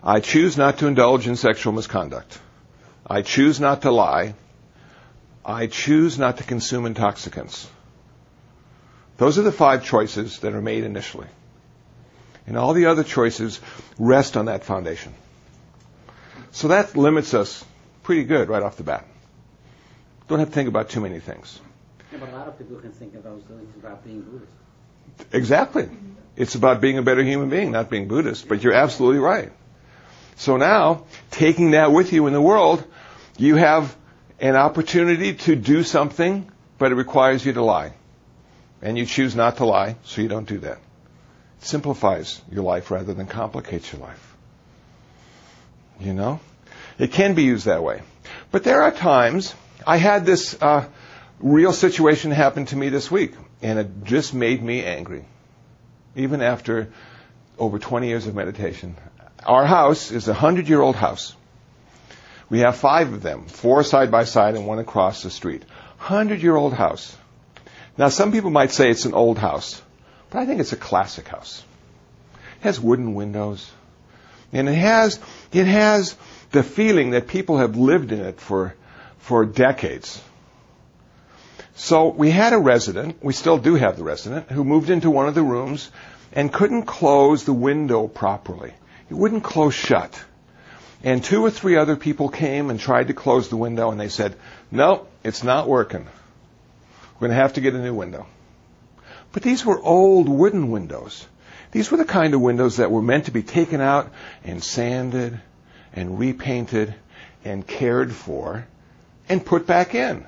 I choose not to indulge in sexual misconduct. I choose not to lie. I choose not to consume intoxicants. Those are the 5 choices that are made initially. And all the other choices rest on that foundation. So that limits us pretty good right off the bat. Don't have to think about too many things. Yeah, but a lot of people can think of those things about being Buddhist. Exactly. It's about being a better human being, not being Buddhist. But you're absolutely right. So now, taking that with you in the world, you have an opportunity to do something, but it requires you to lie. And you choose not to lie, so you don't do that. It simplifies your life rather than complicates your life. You know? It can be used that way. But there are times, I had this real situation happen to me this week, and it just made me angry. Even after over 20 years of meditation. Our house is a 100-year-old house. We have 5 of them, 4 side by side and 1 across the street. 100-year-old house. Now, some people might say it's an old house, but I think it's a classic house. It has wooden windows, and it has the feeling that people have lived in it for decades. So we had a resident, we still do have the resident, who moved into one of the rooms and couldn't close the window properly. It wouldn't close shut. And 2 or 3 other people came and tried to close the window, and they said, no, it's not working. We're going to have to get a new window. But these were old wooden windows. These were the kind of windows that were meant to be taken out and sanded and repainted and cared for and put back in.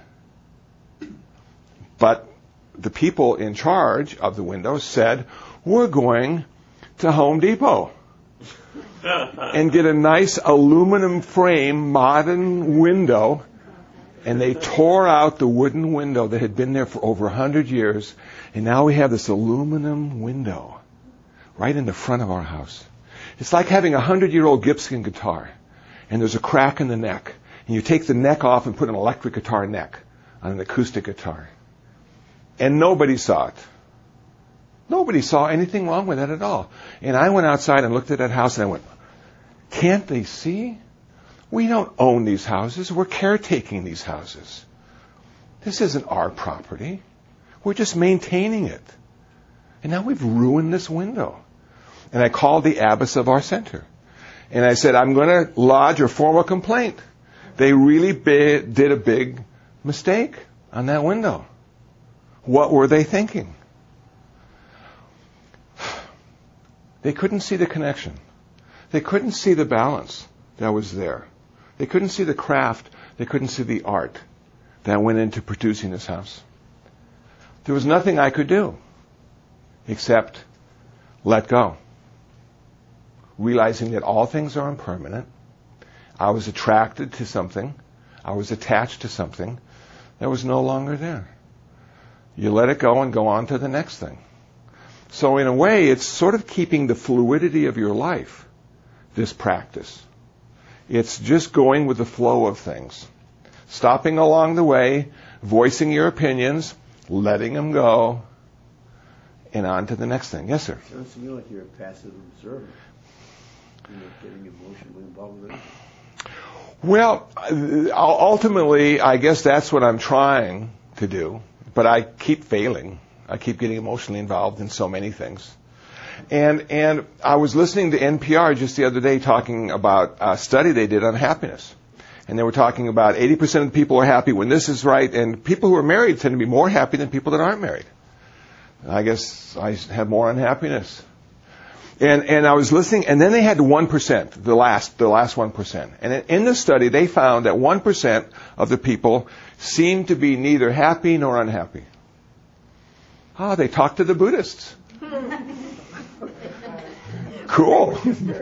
But the people in charge of the windows said, we're going to Home Depot and get a nice aluminum frame modern window. And they tore out the wooden window that had been there for over 100 years. And now we have this aluminum window right in the front of our house. It's like having a 100-year-old Gibson guitar. And there's a crack in the neck. And you take the neck off and put an electric guitar neck on an acoustic guitar. And nobody saw it. Nobody saw anything wrong with that at all. And I went outside and looked at that house and I went, can't they see? We don't own these houses. We're caretaking these houses. This isn't our property. We're just maintaining it. And now we've ruined this window. And I called the abbess of our center. And I said, I'm going to lodge or form a complaint. They really did a big mistake on that window. What were they thinking? They couldn't see the connection. They couldn't see the balance that was there. They couldn't see the craft. They couldn't see the art that went into producing this house. There was nothing I could do except let go. Realizing that all things are impermanent. I was attracted to something. I was attached to something that was no longer there. You let it go and go on to the next thing. So in a way, it's sort of keeping the fluidity of your life, this practice. It's just going with the flow of things. Stopping along the way, voicing your opinions, letting them go, and on to the next thing. Yes, sir? It sounds to me like you're a passive observer. You're not getting emotionally involved with it. Well, ultimately, I guess that's what I'm trying to do. But I keep failing. I keep getting emotionally involved in so many things. And I was listening to NPR just the other day talking about a study they did on happiness. And they were talking about 80% of the people are happy when this is right, and people who are married tend to be more happy than people that aren't married. I guess I have more unhappiness. And I was listening, and then they had the 1%, the last 1%. And in the study, they found that 1% of the people seemed to be neither happy nor unhappy. They talked to the Buddhists. Cool.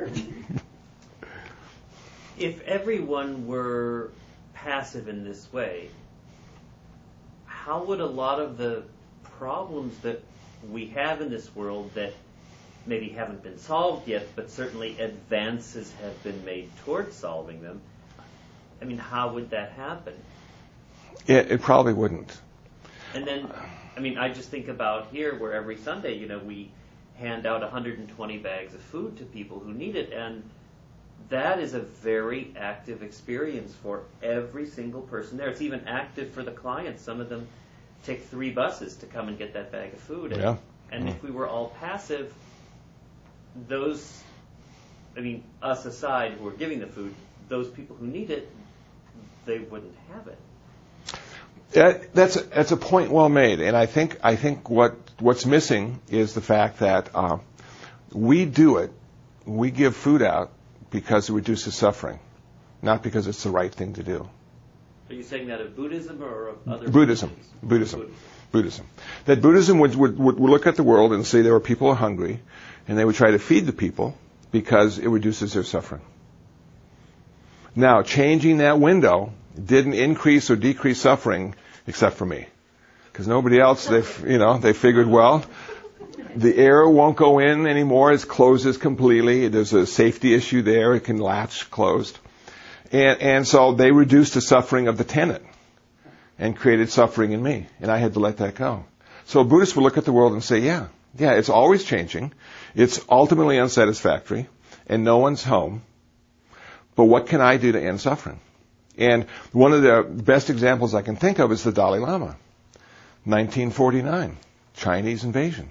If everyone were passive in this way, how would a lot of the problems that we have in this world that maybe haven't been solved yet, but certainly advances have been made towards solving them, I mean, how would that happen? It probably wouldn't. And then, I mean, I just think about here where every Sunday, we hand out 120 bags of food to people who need it, and that is a very active experience for every single person there. It's even active for the clients. Some of them take 3 buses to come and get that bag of food. And if we were all passive, us aside who are giving the food, those people who need it, they wouldn't have it. That's a point well made, and I think what's missing is the fact that we do it, we give food out because it reduces suffering, not because it's the right thing to do. Are you saying that of Buddhism or of other Buddhism? That Buddhism would look at the world and say there were people who are hungry, and they would try to feed the people because it reduces their suffering. Now, changing that window didn't increase or decrease suffering except for me. Because nobody else, they figured, well, the air won't go in anymore. It closes completely. There's a safety issue there. It can latch closed. And so they reduced the suffering of the tenant and created suffering in me. And I had to let that go. So a Buddhist would look at the world and say, yeah, it's always changing. It's ultimately unsatisfactory. And no one's home. But what can I do to end suffering? And one of the best examples I can think of is the Dalai Lama. 1949, Chinese invasion.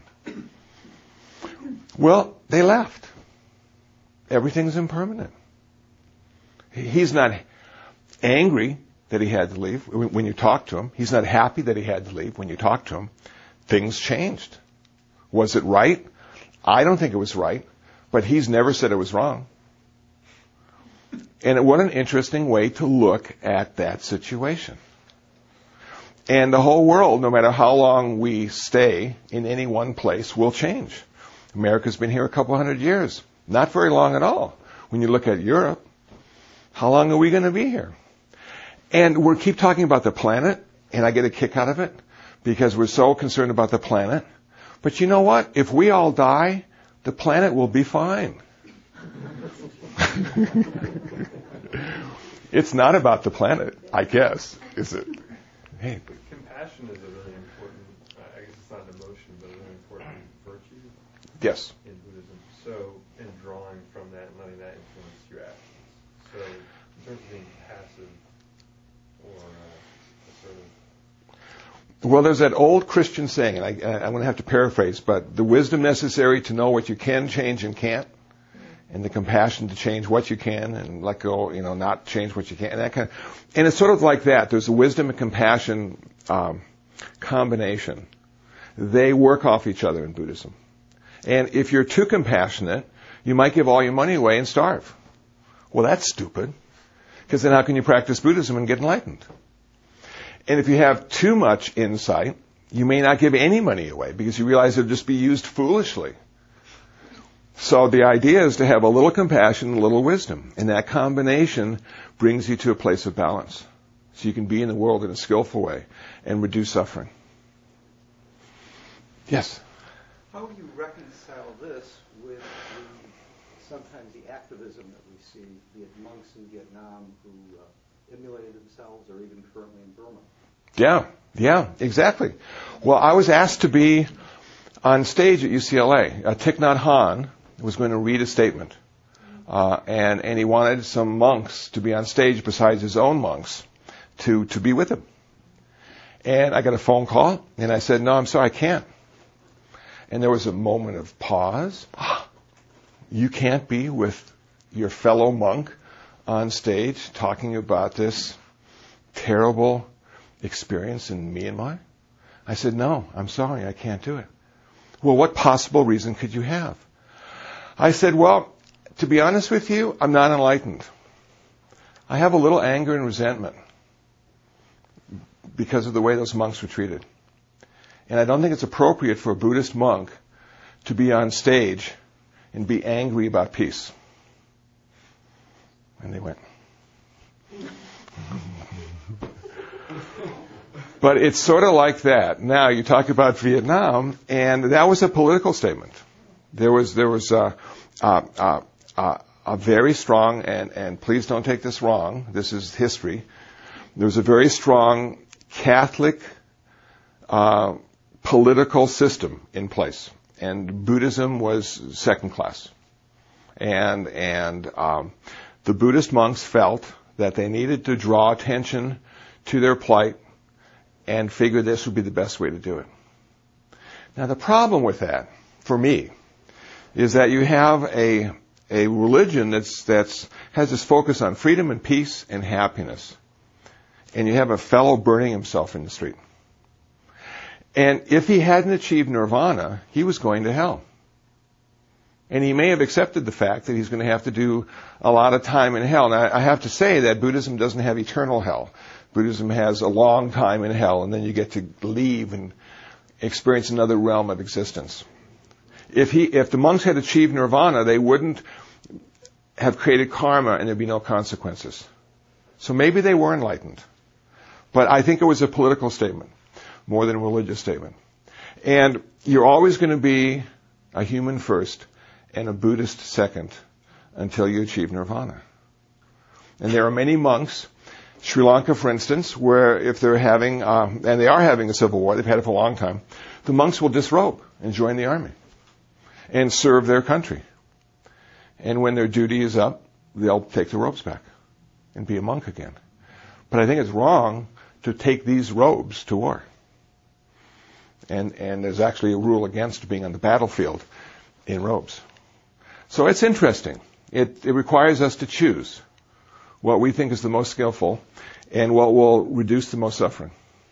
Well, they left. Everything's impermanent. He's not angry that he had to leave when you talk to him. He's not happy that he had to leave when you talk to him. Things changed. Was it right? I don't think it was right, but he's never said it was wrong. And what an interesting way to look at that situation. And the whole world, no matter how long we stay in any one place, will change. America's been here a couple hundred years. Not very long at all. When you look at Europe, how long are we going to be here? And we keep talking about the planet, and I get a kick out of it, because we're so concerned about the planet. But you know what? If we all die, the planet will be fine. It's not about the planet, I guess, is it? Hey. Compassion is a really important, I guess it's not an emotion, but a really important virtue. Yes. In Buddhism. So, in drawing from that and letting that influence your actions. So, in terms of being passive or a sort of... Well, there's that old Christian saying, and I'm going to have to paraphrase, but the wisdom necessary to know what you can change and can't, and the compassion to change what you can and let go, not change what you can't, and that kind of, and it's sort of like that. There's a wisdom and compassion combination. They work off each other in Buddhism. And if you're too compassionate, you might give all your money away and starve. Well, that's stupid, because then how can you practice Buddhism and get enlightened? And if you have too much insight, you may not give any money away because you realize it'll just be used foolishly. So the idea is to have a little compassion and a little wisdom. And that combination brings you to a place of balance. So you can be in the world in a skillful way and reduce suffering. Yes? How do you reconcile this with sometimes the activism that we see, be it monks in Vietnam who immolated themselves or even currently in Burma? Yeah, exactly. Well, I was asked to be on stage at UCLA. Thich Nhat Hanh was going to read a statement. And he wanted some monks to be on stage besides his own monks to be with him. And I got a phone call, and I said, no, I'm sorry, I can't. And there was a moment of pause. You can't be with your fellow monk on stage talking about this terrible experience in Myanmar? I said, no, I'm sorry, I can't do it. Well, what possible reason could you have? I said, well, to be honest with you, I'm not enlightened. I have a little anger and resentment because of the way those monks were treated. And I don't think it's appropriate for a Buddhist monk to be on stage and be angry about peace. And they went. But it's sort of like that. Now, you talk about Vietnam, and that was a political statement. There was a very strong, and please don't take this wrong, this is history, there was a very strong Catholic political system in place. And Buddhism was second class. And the Buddhist monks felt that they needed to draw attention to their plight and figured this would be the best way to do it. Now the problem with that, for me, is that you have a religion that's has this focus on freedom and peace and happiness. And you have a fellow burning himself in the street. And if he hadn't achieved nirvana, he was going to hell. And he may have accepted the fact that he's going to have to do a lot of time in hell. Now, I have to say that Buddhism doesn't have eternal hell. Buddhism has a long time in hell, and then you get to leave and experience another realm of existence. If the monks had achieved nirvana, they wouldn't have created karma and there'd be no consequences. So maybe they were enlightened. But I think it was a political statement more than a religious statement. And you're always going to be a human first and a Buddhist second until you achieve nirvana. And there are many monks, Sri Lanka for instance, where if they're having, and they are having a civil war, they've had it for a long time, the monks will disrobe and join the army and serve their country. And when their duty is up, they'll take the robes back and be a monk again. But I think it's wrong to take these robes to war. And there's actually a rule against being on the battlefield in robes. So it's interesting. It requires us to choose what we think is the most skillful and what will reduce the most suffering.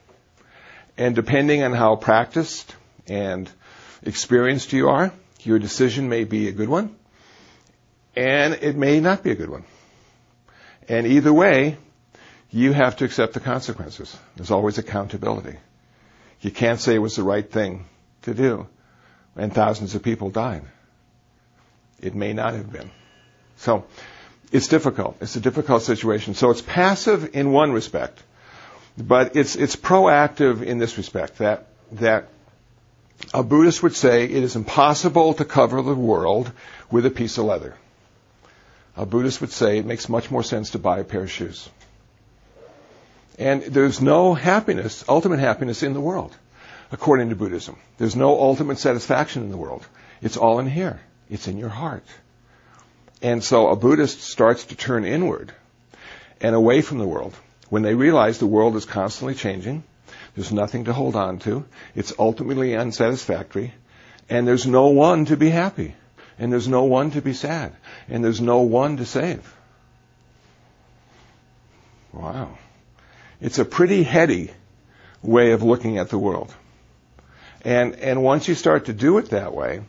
And depending on how practiced and experienced you are, your decision may be a good one, and it may not be a good one. And either way, you have to accept the consequences. There's always accountability. You can't say it was the right thing to do, and thousands of people died. It may not have been. So, it's difficult. It's a difficult situation. So it's passive in one respect, but it's proactive in this respect, that a Buddhist would say it is impossible to cover the world with a piece of leather. A Buddhist would say it makes much more sense to buy a pair of shoes. And there's no happiness, ultimate happiness in the world, according to Buddhism. There's no ultimate satisfaction in the world. It's all in here. It's in your heart. And so a Buddhist starts to turn inward and away from the world when they realize the world is constantly changing. There's nothing to hold on to. It's ultimately unsatisfactory. And there's no one to be happy. And there's no one to be sad. And there's no one to save. Wow. It's a pretty heady way of looking at the world. And once you start to do it that way,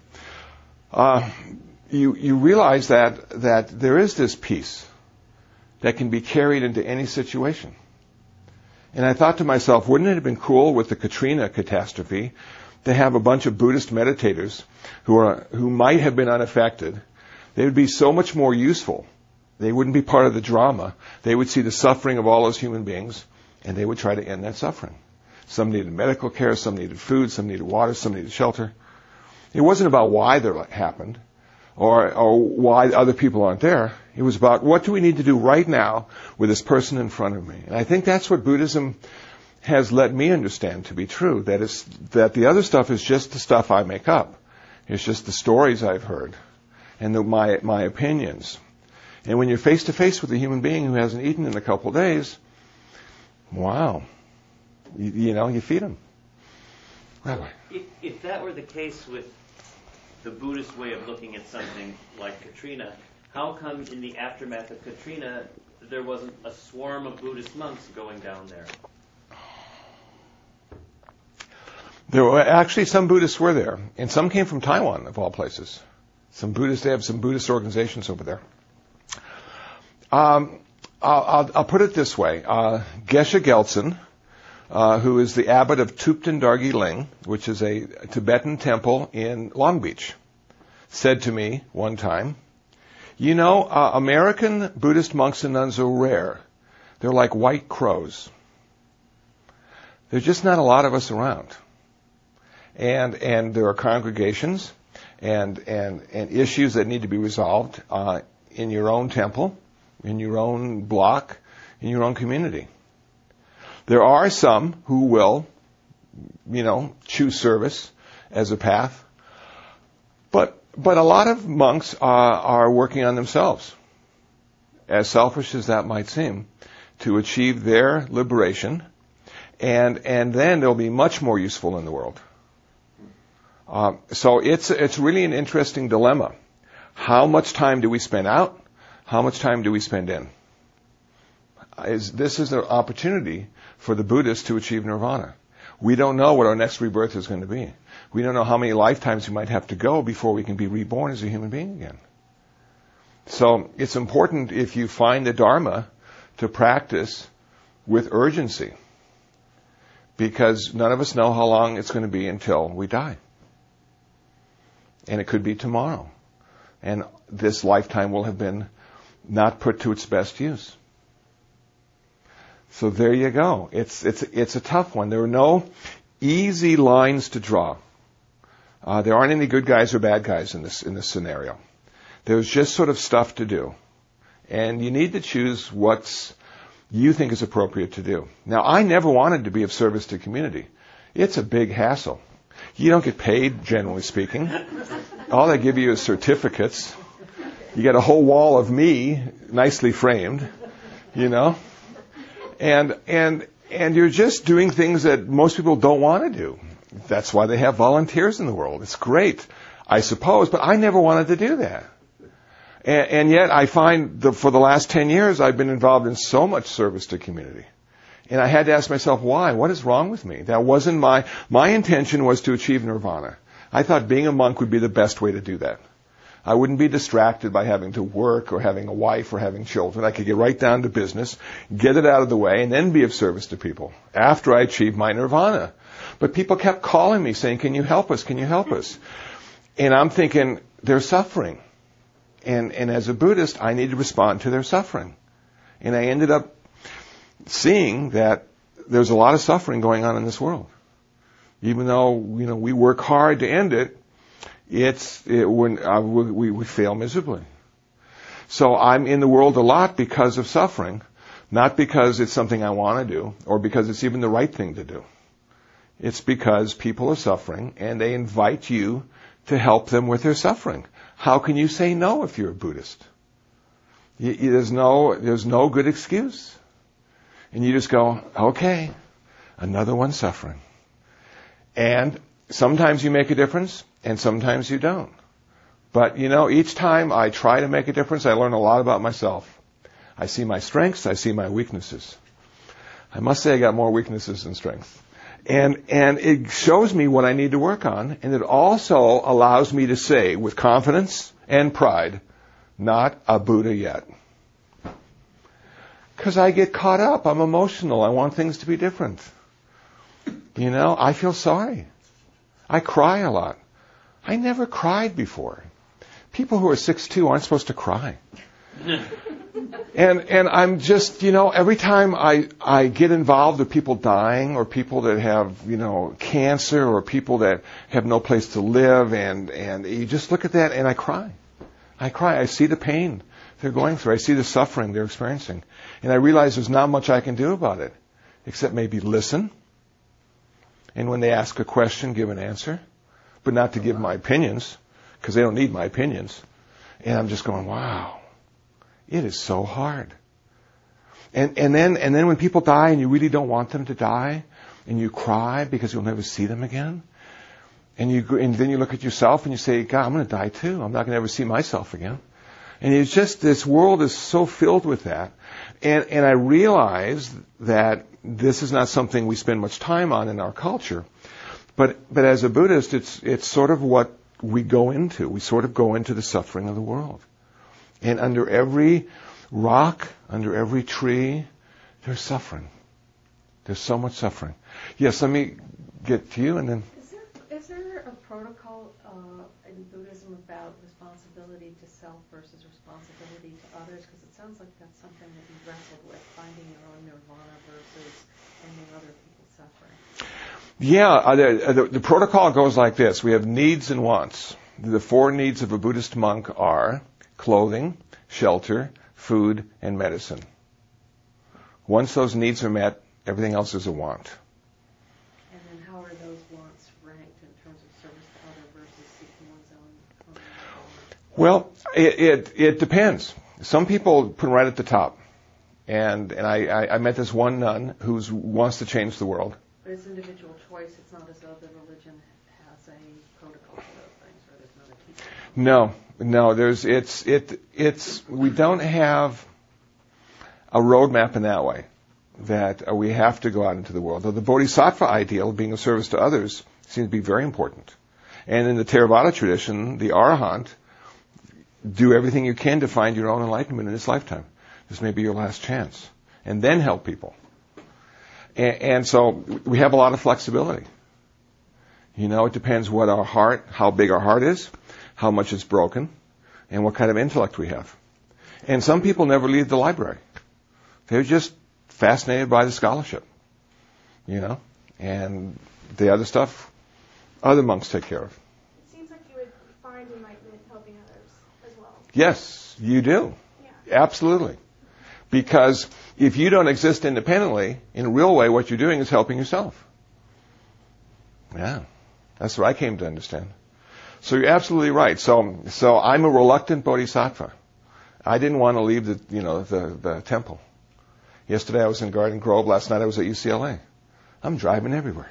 you realize that there is this peace that can be carried into any situation. And I thought to myself, wouldn't it have been cool with the Katrina catastrophe to have a bunch of Buddhist meditators who might have been unaffected? They would be so much more useful. They wouldn't be part of the drama. They would see the suffering of all those human beings, and they would try to end that suffering. Some needed medical care, some needed food, some needed water, some needed shelter. It wasn't about why that happened or why other people aren't there. It was about what do we need to do right now with this person in front of me. And I think that's what Buddhism has let me understand to be true, that the other stuff is just the stuff I make up. It's just the stories I've heard and my opinions. And when you're face to face with a human being who hasn't eaten in a couple of days, wow, you feed him. Rabbi. If that were the case with the Buddhist way of looking at something like Katrina, how come in the aftermath of Katrina there wasn't a swarm of Buddhist monks going down there? There were actually some Buddhists were there, and some came from Taiwan, of all places. They have some Buddhist organizations over there. I'll put it this way. Geshe Gelsen, who is the abbot of Thupten Dargye Ling, which is a Tibetan temple in Long Beach, said to me one time, American Buddhist monks and nuns are rare. They're like white crows. There's just not a lot of us around. And there are congregations and issues that need to be resolved in your own temple, in your own block, in your own community. There are some who will, choose service as a path. But But a lot of monks are working on themselves, as selfish as that might seem, to achieve their liberation, and then they'll be much more useful in the world. So it's really an interesting dilemma. How much time do we spend out? How much time do we spend in? This is an opportunity for the Buddhists to achieve nirvana. We don't know what our next rebirth is going to be. We don't know how many lifetimes we might have to go before we can be reborn as a human being again. So it's important, if you find the Dharma, to practice with urgency, because none of us know how long it's going to be until we die. And it could be tomorrow. And this lifetime will have been not put to its best use. So there you go. It's a tough one. There are no easy lines to draw. There aren't any good guys or bad guys in this scenario. There's just sort of stuff to do. And you need to choose what you think is appropriate to do. Now, I never wanted to be of service to community. It's a big hassle. You don't get paid, generally speaking. All they give you is certificates. You get a whole wall of me, nicely framed, you know. And you're just doing things that most people don't want to do. That's why they have volunteers in the world. It's great, I suppose, but I never wanted to do that. And yet I find for the last 10 years I've been involved in so much service to community. And I had to ask myself, why? What is wrong with me? That wasn't my intention was to achieve nirvana. I thought being a monk would be the best way to do that. I wouldn't be distracted by having to work or having a wife or having children. I could get right down to business, get it out of the way, and then be of service to people after I achieved my nirvana. But people kept calling me saying, can you help us? Can you help us? And I'm thinking, they're suffering. And as a Buddhist, I need to respond to their suffering. And I ended up seeing that there's a lot of suffering going on in this world. Even though, we work hard to end it, we fail miserably. So I'm in the world a lot because of suffering, not because it's something I want to do or because it's even the right thing to do. It's because people are suffering and they invite you to help them with their suffering. How can you say no if you're a Buddhist? There's no good excuse. And you just go, okay, another one suffering. And sometimes you make a difference, and sometimes you don't. But, each time I try to make a difference, I learn a lot about myself. I see my strengths, I see my weaknesses. I must say I got more weaknesses than strengths. And it shows me what I need to work on, and it also allows me to say with confidence and pride, not a Buddha yet. Because I get caught up, I'm emotional, I want things to be different. I feel sorry. I cry a lot. I never cried before. People who are 6'2" aren't supposed to cry. And I'm just, every time I get involved with people dying or people that have, cancer or people that have no place to live and you just look at that and I cry. I see the pain they're going through. I see the suffering they're experiencing. And I realize there's not much I can do about it except maybe listen. And when they ask a question, give an answer. But not to give my opinions, because they don't need my opinions. And I'm just going, wow, it is so hard. And then when people die and you really don't want them to die, and you cry because you'll never see them again, and then you look at yourself and you say, God, I'm going to die too. I'm not going to ever see myself again. And it's just, this world is so filled with that. And I realize that this is not something we spend much time on in our culture. But as a Buddhist, it's sort of what we go into. We sort of go into the suffering of the world. And under every rock, under every tree, there's suffering. There's so much suffering. Yes, let me get to you and then... Is there a protocol in Buddhism about responsibility to self versus responsibility to others? Because it sounds like that's something that you wrestled with, finding your own nirvana versus ending other people's suffering. Yeah, the protocol goes like this. We have needs and wants. The 4 needs of a Buddhist monk are clothing, shelter, food, and medicine. Once those needs are met, everything else is a want. And then how are those wants ranked in terms of service to others versus seeking one's own? Well, it depends. Some people put them right at the top. And I met this one nun who wants to change the world. But it's individual choice. It's not as though the religion has a protocol for those things, or there's not a teaching. No. We don't have a roadmap in that way, that we have to go out into the world. Though the Bodhisattva ideal of being of service to others seems to be very important. And in the Theravada tradition, the Arahant, do everything you can to find your own enlightenment in this lifetime. This may be your last chance. And then help people. And so we have a lot of flexibility. It depends how big our heart is, how much it's broken, and what kind of intellect we have. And some people never leave the library. They're just fascinated by the scholarship. And the other stuff, other monks take care of. It seems like you would find enlightenment helping others as well. Yes, you do. Yeah. Absolutely. Because if you don't exist independently, in a real way, what you're doing is helping yourself. Yeah. That's what I came to understand. So you're absolutely right. So I'm a reluctant bodhisattva. I didn't want to leave the temple. Yesterday I was in Garden Grove. Last night I was at UCLA. I'm driving everywhere.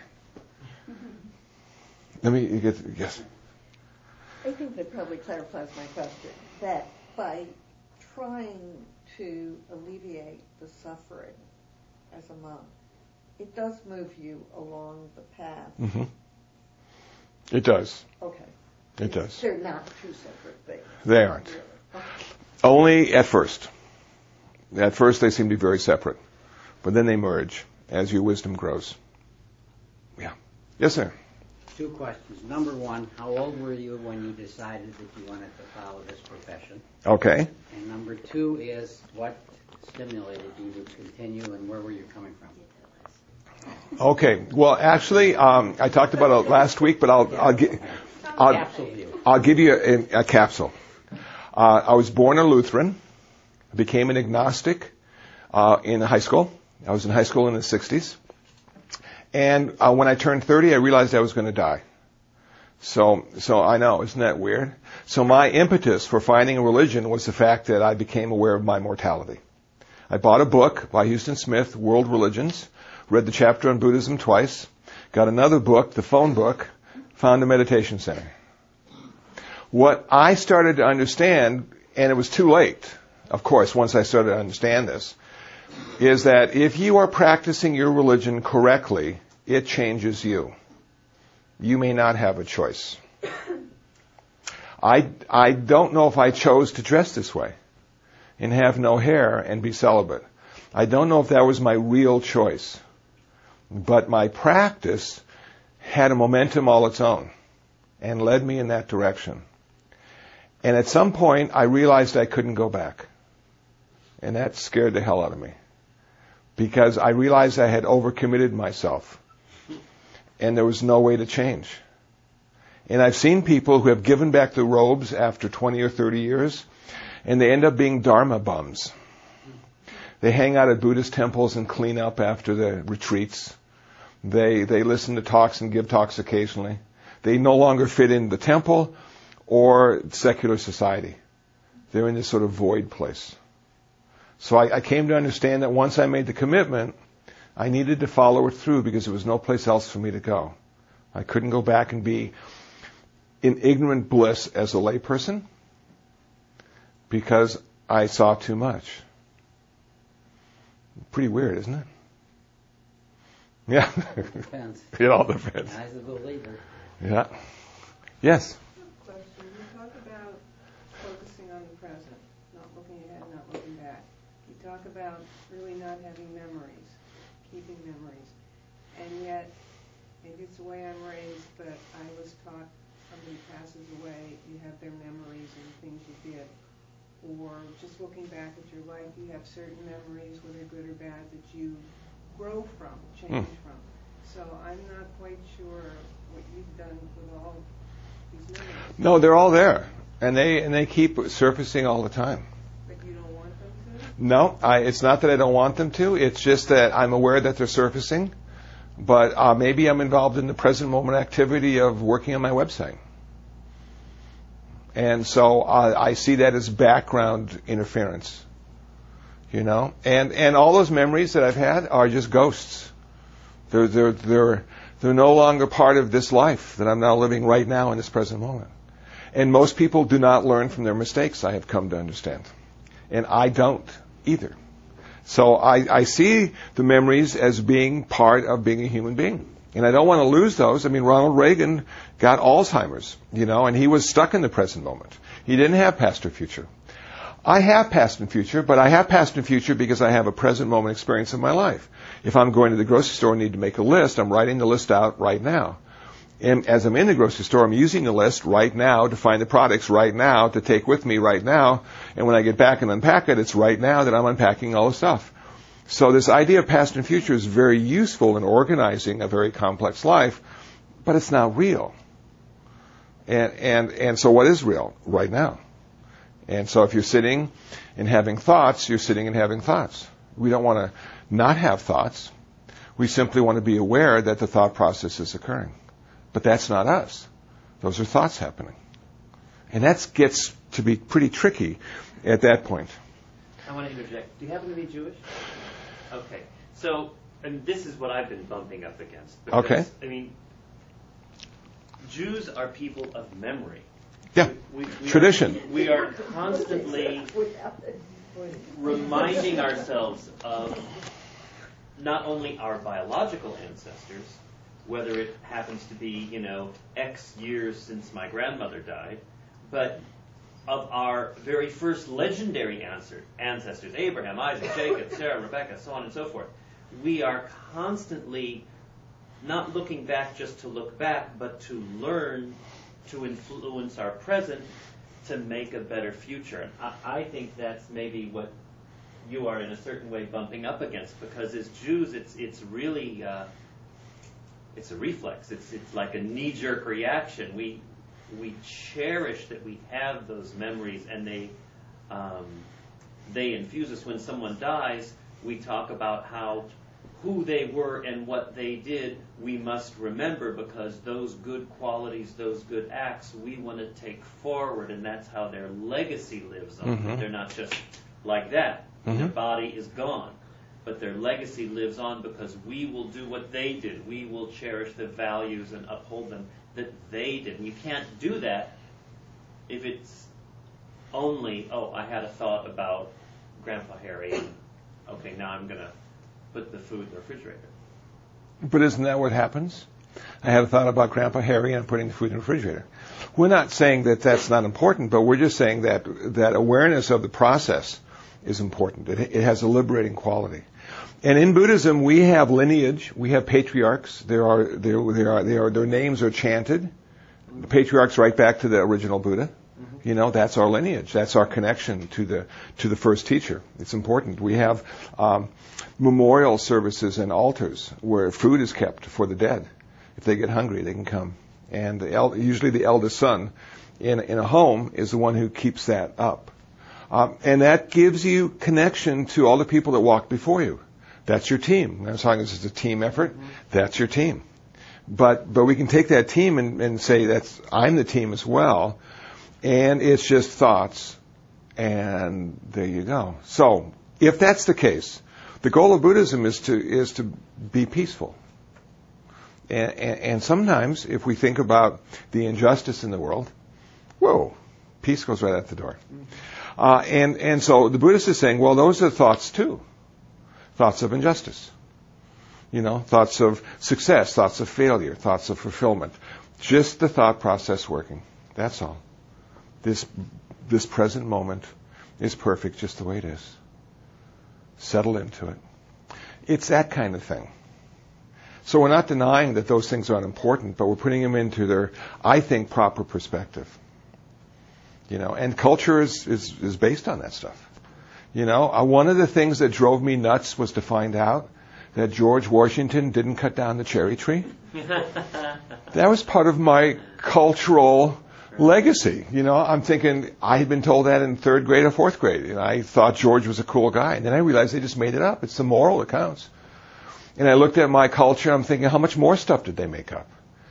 Yes. I think that probably clarifies my question. That by trying to alleviate the suffering as a monk, it does move you along the path. Mm-hmm. It does. Okay. It does. They're not two separate things. They aren't. Really. Okay. Only at first. At first they seem to be very separate. But then they merge as your wisdom grows. Yeah. Yes, sir. 2 questions. Number 1, how old were you when you decided that you wanted to follow this profession? Okay. And number 2 is, what stimulated you to continue, and where were you coming from? Okay. Well, actually, I talked about it last week, but I'll give you a capsule. I was born a Lutheran, became an agnostic in high school. I was in high school in the 60s. And when I turned 30, I realized I was going to die. So I know, isn't that weird? So my impetus for finding a religion was the fact that I became aware of my mortality. I bought a book by Huston Smith, World Religions, read the chapter on Buddhism twice, got another book, the phone book, found a meditation center. What I started to understand, and it was too late, of course, once I started to understand this, is that if you are practicing your religion correctly, it changes you. You may not have a choice. I don't know if I chose to dress this way and have no hair and be celibate. I don't know if that was my real choice. But my practice had a momentum all its own and led me in that direction. And at some point, I realized I couldn't go back. And that scared the hell out of me. Because I realized I had overcommitted myself. And there was no way to change. And I've seen people who have given back the robes after 20 or 30 years, and they end up being Dharma bums. They hang out at Buddhist temples and clean up after the retreats. They listen to talks and give talks occasionally. They no longer fit in the temple or secular society. They're in this sort of void place. So I came to understand that once I made the commitment, I needed to follow it through because there was no place else for me to go. I couldn't go back and be in ignorant bliss as a layperson because I saw too much. Pretty weird, isn't it? Yeah. Depends. It all depends. As a believer. Yeah. Yes. Question. You talk about focusing on the present, not looking ahead, not looking back. You talk about really not having memories, keeping memories. And yet, maybe it's the way I'm raised, but I was taught somebody passes away, you have their memories and things you did. Or just looking back at your life, you have certain memories, whether good or bad, that you grow from, change from. So I'm not quite sure what you've done with all these memories. No, they're all there, and they keep surfacing all the time. But you don't want them to? No, it's not that I don't want them to. It's just that I'm aware that they're surfacing. But maybe I'm involved in the present moment activity of working on my website. And so I see that as background interference. You know? And all those memories that I've had are just ghosts. They're no longer part of this life that I'm now living right now in this present moment. And most people do not learn from their mistakes, I have come to understand. And I don't either. So I see the memories as being part of being a human being. And I don't want to lose those. I mean, Ronald Reagan got Alzheimer's, you know, and he was stuck in the present moment. He didn't have past or future. I have past and future, but I have past and future because I have a present moment experience in my life. If I'm going to the grocery store and need to make a list, I'm writing the list out right now. And as I'm in the grocery store, I'm using the list right now to find the products right now to take with me right now. And when I get back and unpack it, it's right now that I'm unpacking all the stuff. So this idea of past and future is very useful in organizing a very complex life, but it's not real. And so what is real? Right now. And so if you're sitting and having thoughts, you're sitting and having thoughts. We don't want to not have thoughts. We simply want to be aware that the thought process is occurring. But that's not us. Those are thoughts happening. And that gets to be pretty tricky at that point. I want to interject. Do you happen to be Jewish? Okay. So, and this is what I've been bumping up against. Because, okay. I mean, Jews are people of memory. Yeah. We tradition. We are constantly reminding ourselves of not only our biological ancestors, whether it happens to be, you know, X years since my grandmother died, but of our very first legendary ancestors, Abraham, Isaac, Jacob, Sarah, Rebecca, so on and so forth. We are constantly not looking back just to look back, but to learn to influence our present to make a better future. And I think that's maybe what you are in a certain way bumping up against, because as Jews, it's really it's a reflex. It's like a knee-jerk reaction. We cherish that we have those memories, and they infuse us. When someone dies, we talk about who they were and what they did. We must remember, because those good qualities, those good acts, we want to take forward, and that's how their legacy lives on. Mm-hmm. They're not just like that. Mm-hmm. Their body is gone. But their legacy lives on because we will do what they did. We will cherish the values and uphold them that they did. And you can't do that if it's only, I had a thought about Grandpa Harry, and okay, now I'm going to put the food in the refrigerator. But isn't that what happens? I had a thought about Grandpa Harry and putting the food in the refrigerator. We're not saying that that's not important, but we're just saying that awareness of the process is important. It has a liberating quality. And in Buddhism, we have lineage, we have patriarchs. Their names are chanted. The patriarchs right back to the original Buddha. Mm-hmm. You know, that's our lineage. That's our connection to the first teacher. It's important. We have memorial services and altars where food is kept for the dead. If they get hungry, they can come. And usually the eldest son in a home is the one who keeps that up. And that gives you connection to all the people that walked before you. That's your team. I'm talking this is a team effort. Mm-hmm. That's your team. But we can take that team and say I'm the team as well. And it's just thoughts. And there you go. So if that's the case, the goal of Buddhism is to be peaceful. And sometimes if we think about the injustice in the world, whoa, peace goes right out the door. Mm-hmm. And so the Buddhist is saying, well, those are thoughts too. Thoughts of injustice. You know, thoughts of success, thoughts of failure, thoughts of fulfillment. Just the thought process working. That's all. This present moment is perfect just the way it is. Settle into it. It's that kind of thing. So we're not denying that those things aren't important, but we're putting them into their, I think, proper perspective. You know, and culture is based on that stuff. You know, one of the things that drove me nuts was to find out that George Washington didn't cut down the cherry tree. That was part of my cultural legacy. You know, I'm thinking, I had been told that in 3rd grade or 4th grade, and I thought George was a cool guy. And then I realized they just made it up. It's the moral that counts. And I looked at my culture, I'm thinking, how much more stuff did they make up?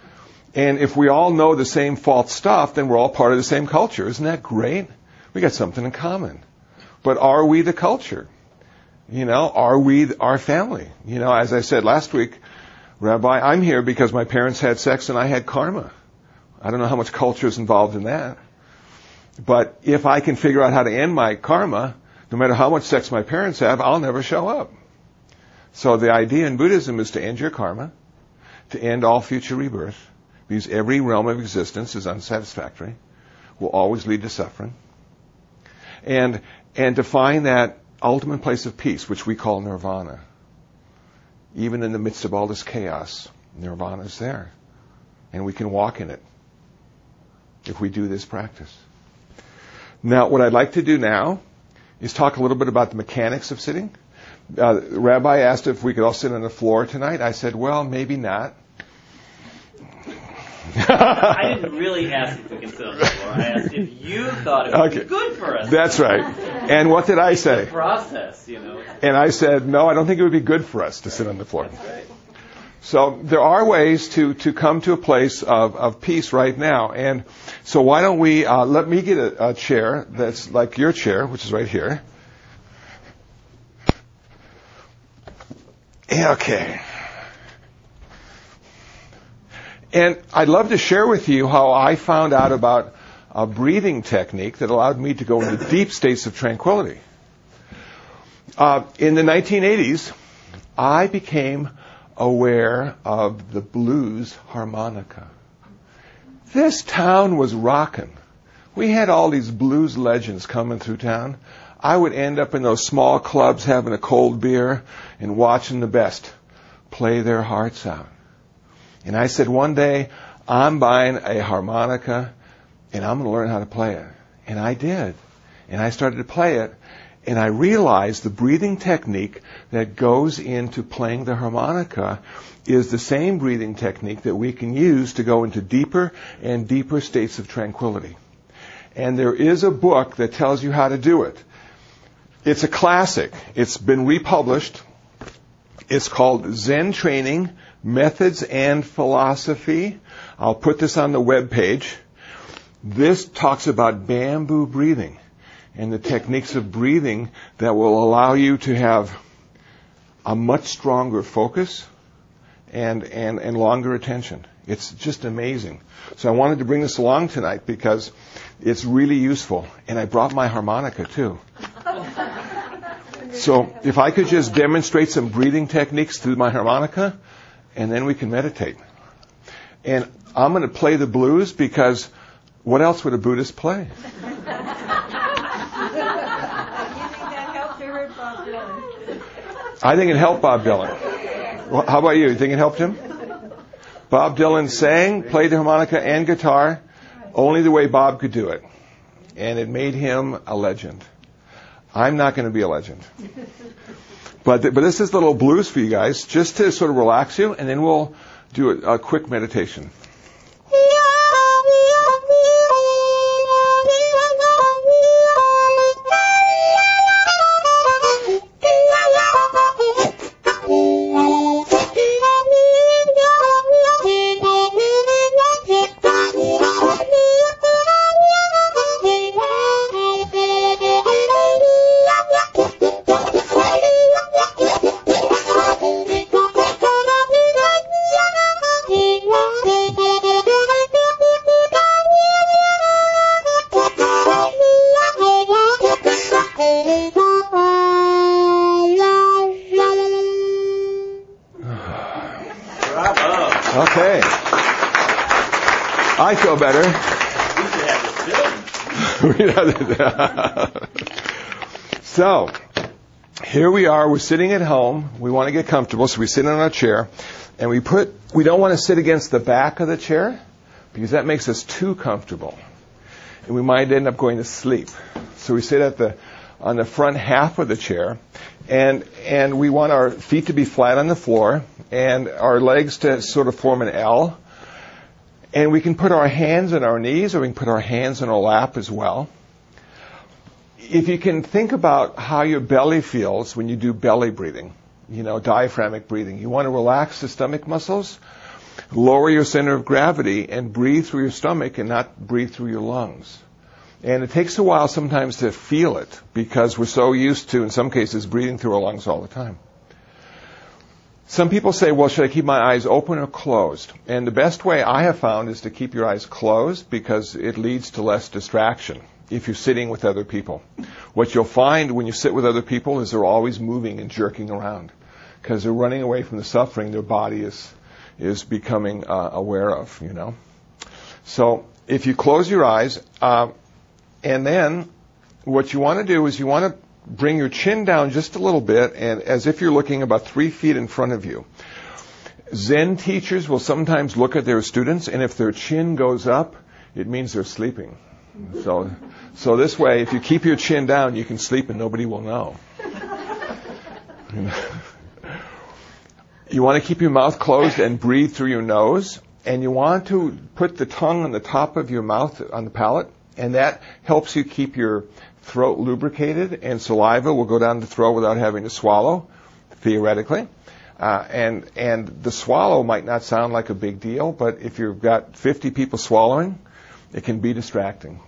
And if we all know the same false stuff, then we're all part of the same culture. Isn't that great? We got something in common. But are we the culture? Are we our family? As I said last week, Rabbi, I'm here because my parents had sex and I had karma. I don't know how much culture is involved in that. But if I can figure out how to end my karma, no matter how much sex my parents have, I'll never show up. So the idea in Buddhism is to end your karma, to end all future rebirth, because every realm of existence is unsatisfactory, will always lead to suffering, and to find that ultimate place of peace, which we call nirvana. Even in the midst of all this chaos, nirvana is there, and we can walk in it if we do this practice. Now, what I'd like to do now is talk a little bit about the mechanics of sitting. The Rabbi asked if we could all sit on the floor tonight. I said, well, maybe not. I didn't really ask if we can sit on the floor. I asked if you thought it would be good for us. That's right. And what did I say? The process, And I said, no, I don't think it would be good for us to sit on the floor. That's right. So there are ways to come to a place of peace right now. And so why don't we, let me get a chair that's like your chair, which is right here. Okay. And I'd love to share with you how I found out about a breathing technique that allowed me to go into deep states of tranquility. In the 1980s, I became aware of the blues harmonica. This town was rocking. We had all these blues legends coming through town. I would end up in those small clubs having a cold beer and watching the best play their hearts out. And I said, one day, I'm buying a harmonica and I'm going to learn how to play it. And I did. And I started to play it. And I realized the breathing technique that goes into playing the harmonica is the same breathing technique that we can use to go into deeper and deeper states of tranquility. And there is a book that tells you how to do it. It's a classic. It's been republished. It's called Zen Training, Methods and Philosophy. I'll put this on the web page. This talks about bamboo breathing and the techniques of breathing that will allow you to have a much stronger focus and longer attention. It's just amazing. So I wanted to bring this along tonight because it's really useful. And I brought my harmonica too. So if I could just demonstrate some breathing techniques through my harmonica, and then we can meditate. And I'm going to play the blues because what else would a Buddhist play? I think it helped Bob Dylan. Well, how about you? You think it helped him? Bob Dylan sang, played the harmonica and guitar, only the way Bob could do it. And it made him a legend. I'm not going to be a legend. But this is a little blues for you guys, just to sort of relax you, and then we'll do a quick meditation. Okay. I feel better. So, here we are. We're sitting at home. We want to get comfortable, so we sit in our chair. And we don't want to sit against the back of the chair because that makes us too comfortable. And we might end up going to sleep. So we sit on the front half of the chair. And we want our feet to be flat on the floor and our legs to sort of form an L. And we can put our hands on our knees or we can put our hands on our lap as well. If you can think about how your belly feels when you do belly breathing, diaphragmatic breathing, you want to relax the stomach muscles. lower your center of gravity and breathe through your stomach and not breathe through your lungs. And it takes a while sometimes to feel it because we're so used to, in some cases, breathing through our lungs all the time. Some people say, well, should I keep my eyes open or closed? And the best way I have found is to keep your eyes closed because it leads to less distraction if you're sitting with other people. What you'll find when you sit with other people is they're always moving and jerking around because they're running away from the suffering their body is becoming aware of, you know. So if you close your eyes, and then what you want to do is you want to bring your chin down just a little bit, and as if you're looking about 3 feet in front of you. Zen teachers will sometimes look at their students, and if their chin goes up, it means they're sleeping. So this way, if you keep your chin down, you can sleep and nobody will know. You want to keep your mouth closed and breathe through your nose, and you want to put the tongue on the top of your mouth on the palate, and that helps you keep your throat lubricated, and saliva will go down the throat without having to swallow, theoretically. And the swallow might not sound like a big deal, but if you've got 50 people swallowing, it can be distracting.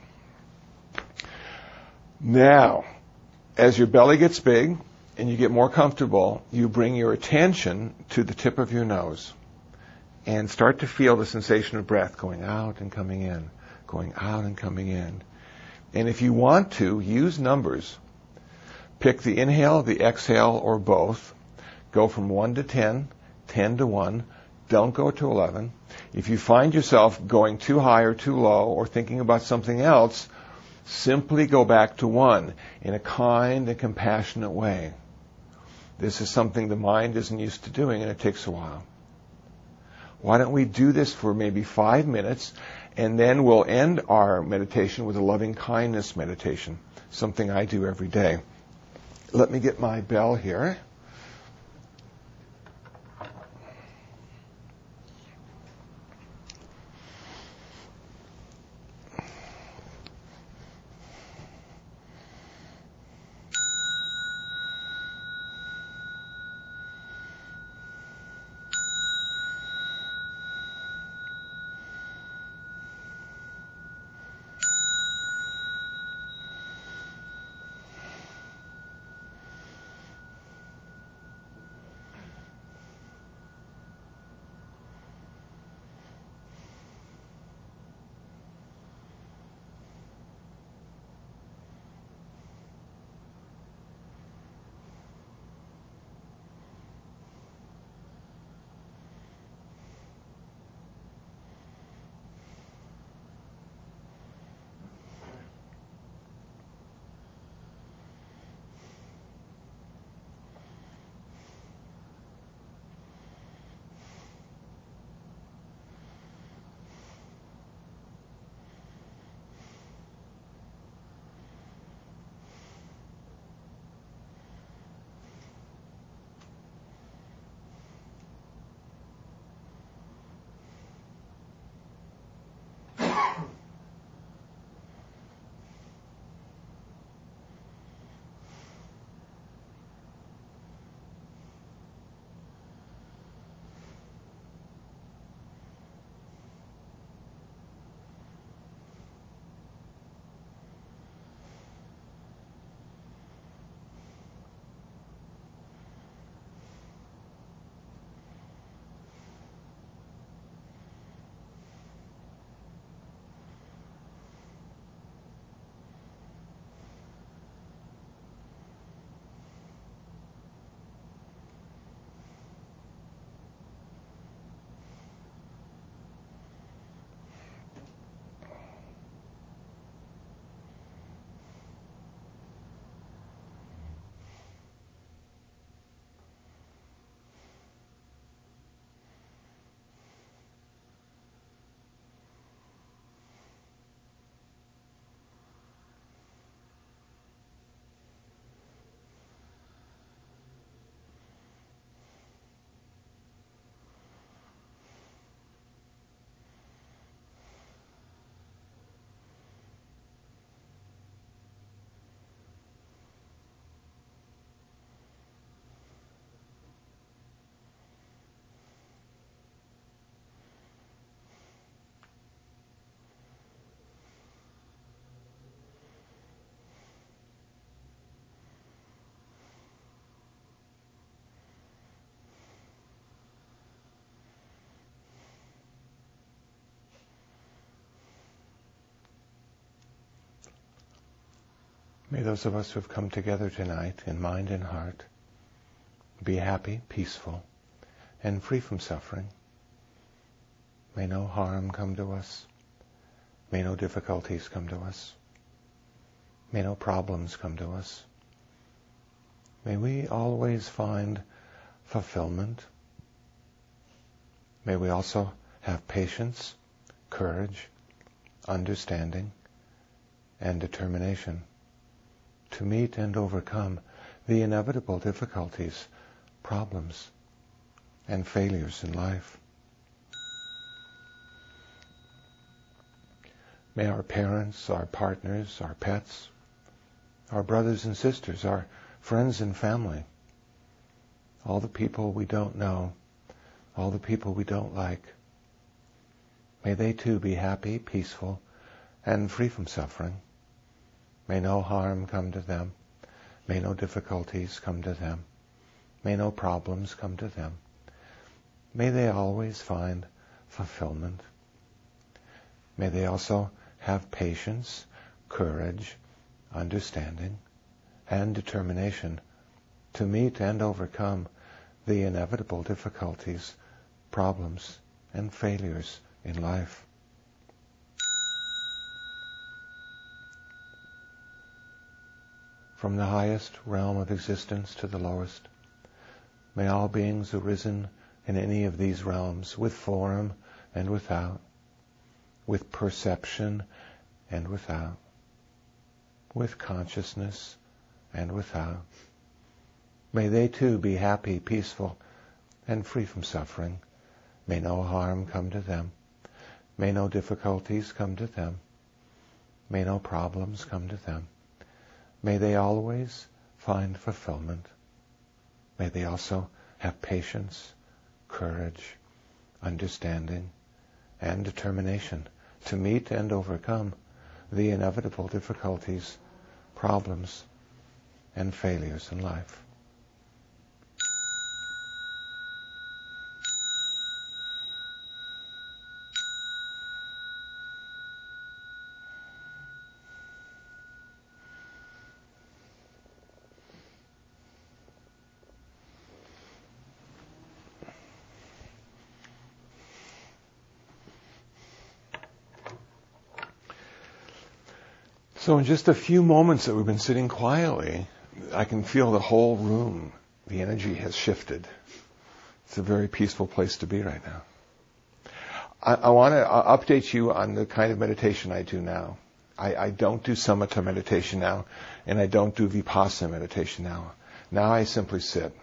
Now, as your belly gets big and you get more comfortable, you bring your attention to the tip of your nose and start to feel the sensation of breath going out and coming in, going out and coming in. And if you want to, use numbers. Pick the inhale, the exhale, or both. Go from 1 to 10, 10 to 1. Don't go to 11. If you find yourself going too high or too low or thinking about something else, simply go back to 1 in a kind and compassionate way. This is something the mind isn't used to doing, and it takes a while. Why don't we do this for maybe 5 minutes, and then we'll end our meditation with a loving kindness meditation, something I do every day. Let me get my bell here. May those of us who have come together tonight in mind and heart be happy, peaceful, and free from suffering. May no harm come to us. May no difficulties come to us. May no problems come to us. May we always find fulfillment. May we also have patience, courage, understanding, and determination to meet and overcome the inevitable difficulties, problems, and failures in life. May our parents, our partners, our pets, our brothers and sisters, our friends and family, all the people we don't know, all the people we don't like, may they too be happy, peaceful, and free from suffering. May no harm come to them. May no difficulties come to them. May no problems come to them. May they always find fulfillment. May they also have patience, courage, understanding, and determination to meet and overcome the inevitable difficulties, problems, and failures in life. From the highest realm of existence to the lowest, may all beings arisen in any of these realms, with form and without, with perception and without, with consciousness and without, may they too be happy, peaceful, and free from suffering. May no harm come to them. May no difficulties come to them. May no problems come to them. May they always find fulfillment. May they also have patience, courage, understanding, and determination to meet and overcome the inevitable difficulties, problems, and failures in life. So in just a few moments that we've been sitting quietly, I can feel the whole room, the energy has shifted. It's a very peaceful place to be right now. I want to update you on the kind of meditation I do now. I don't do samatha meditation now, and I don't do vipassana meditation now. Now I simply sit.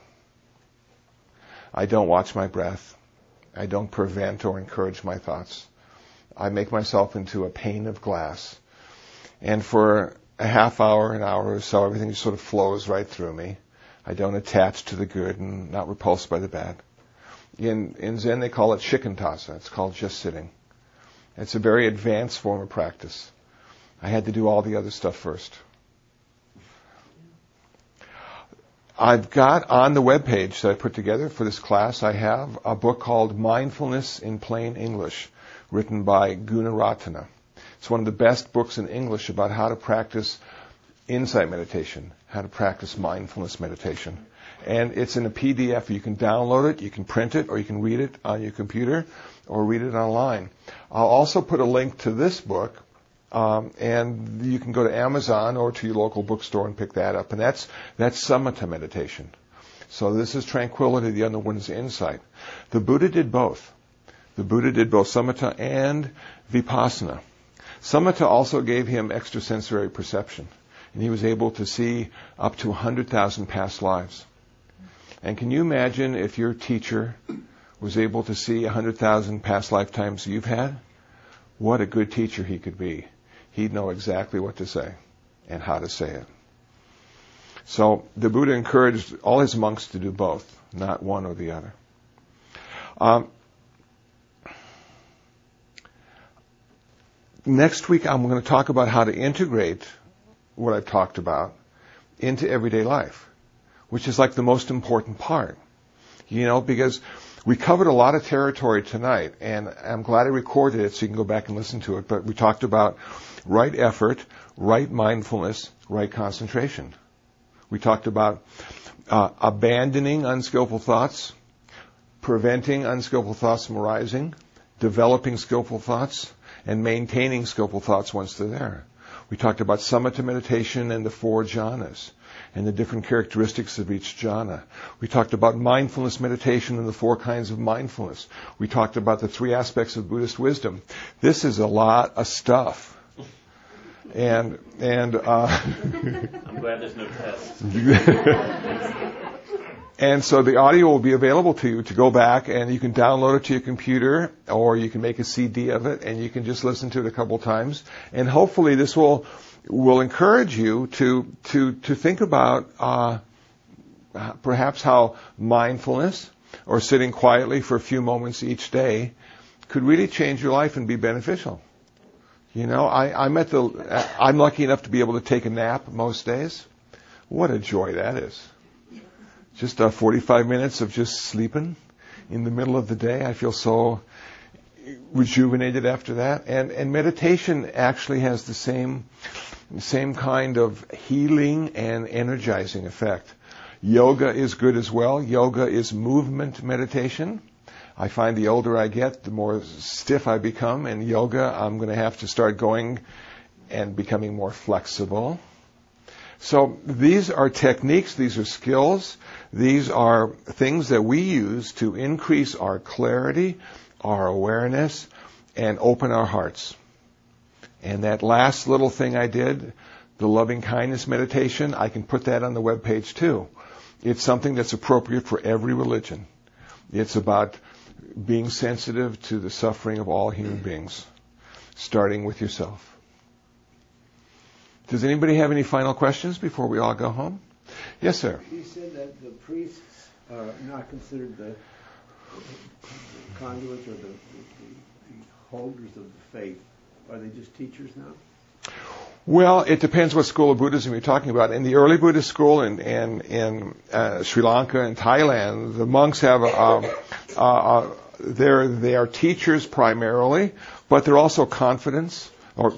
I don't watch my breath. I don't prevent or encourage my thoughts. I make myself into a pane of glass. And for a half hour, an hour or so, everything sort of flows right through me. I don't attach to the good and not repulsed by the bad. In Zen, they call it shikantaza. It's called just sitting. It's a very advanced form of practice. I had to do all the other stuff first. I've got on the webpage that I put together for this class, I have a book called Mindfulness in Plain English, written by Gunaratana. It's one of the best books in English about how to practice insight meditation, how to practice mindfulness meditation. And it's in a PDF. You can download it, you can print it, or you can read it on your computer, or read it online. I'll also put a link to this book, and you can go to Amazon or to your local bookstore and pick that up. And that's samatha meditation. So this is tranquility, the other one is insight. The Buddha did both. The Buddha did both samatha and vipassana. Samatha also gave him extrasensory perception, and he was able to see up to 100,000 past lives. And can you imagine if your teacher was able to see 100,000 past lifetimes you've had? What a good teacher he could be. He'd know exactly what to say and how to say it. So the Buddha encouraged all his monks to do both, not one or the other. Next week, I'm going to talk about how to integrate what I've talked about into everyday life, which is like the most important part. Because We covered a lot of territory tonight, and I'm glad I recorded it so you can go back and listen to it. But we talked about right effort, right mindfulness, right concentration. We talked about abandoning unskillful thoughts, preventing unskillful thoughts from arising, developing skillful thoughts, and maintaining skillful thoughts once they're there. We talked about samatha meditation and the 4 jhanas and the different characteristics of each jhana. We talked about mindfulness meditation and the 4 kinds of mindfulness. We talked about the 3 aspects of Buddhist wisdom. This is a lot of stuff. And I'm glad there's no test. And so the audio will be available to you to go back, and you can download it to your computer, or you can make a CD of it, and you can just listen to it a couple times. And hopefully this will encourage you to think about perhaps how mindfulness or sitting quietly for a few moments each day could really change your life and be beneficial. You know, I'm lucky enough to be able to take a nap most days. What a joy that is. Just 45 minutes of just sleeping in the middle of the day. I feel so rejuvenated after that. And meditation actually has the same kind of healing and energizing effect. Yoga is good as well. Yoga is movement meditation. I find the older I get, the more stiff I become. And yoga, I'm going to have to start going and becoming more flexible. So these are techniques, these are skills, these are things that we use to increase our clarity, our awareness, and open our hearts. And that last little thing I did, the loving kindness meditation, I can put that on the webpage too. It's something that's appropriate for every religion. It's about being sensitive to the suffering of all human beings, starting with yourself. Does anybody have any final questions before we all go home? Yes, sir. You said that the priests are not considered the conduits or the holders of the faith. Are they just teachers now? Well, it depends what school of Buddhism you're talking about. In the early Buddhist school in Sri Lanka and Thailand, the monks have they are teachers primarily, but they're also confidants.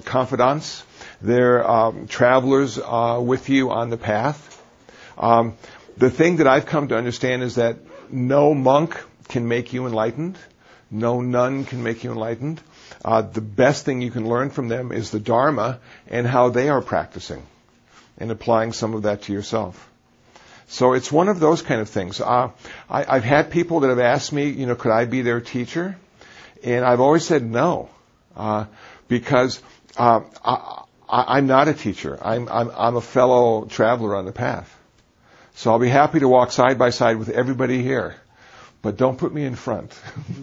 They're travelers with you on the path. The thing that I've come to understand is that no monk can make you enlightened. No nun can make you enlightened. The best thing you can learn from them is the Dharma and how they are practicing and applying some of that to yourself. So it's one of those kind of things. I've had people that have asked me, could I be their teacher? And I've always said no, because I'm not a teacher. I'm a fellow traveler on the path. So I'll be happy to walk side by side with everybody here, but don't put me in front.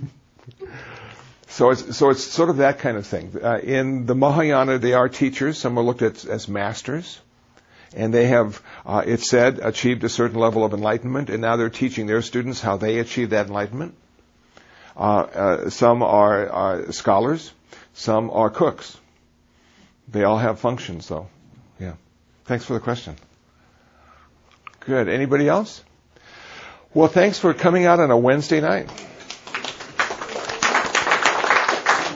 So it's sort of that kind of thing. In the Mahayana, they are teachers. Some are looked at as masters, and they have, it said, achieved a certain level of enlightenment, and now they're teaching their students how they achieve that enlightenment. Some are scholars. Some are cooks. They all have functions, though. Yeah. Thanks for the question. Good. Anybody else? Well, thanks for coming out on a Wednesday night.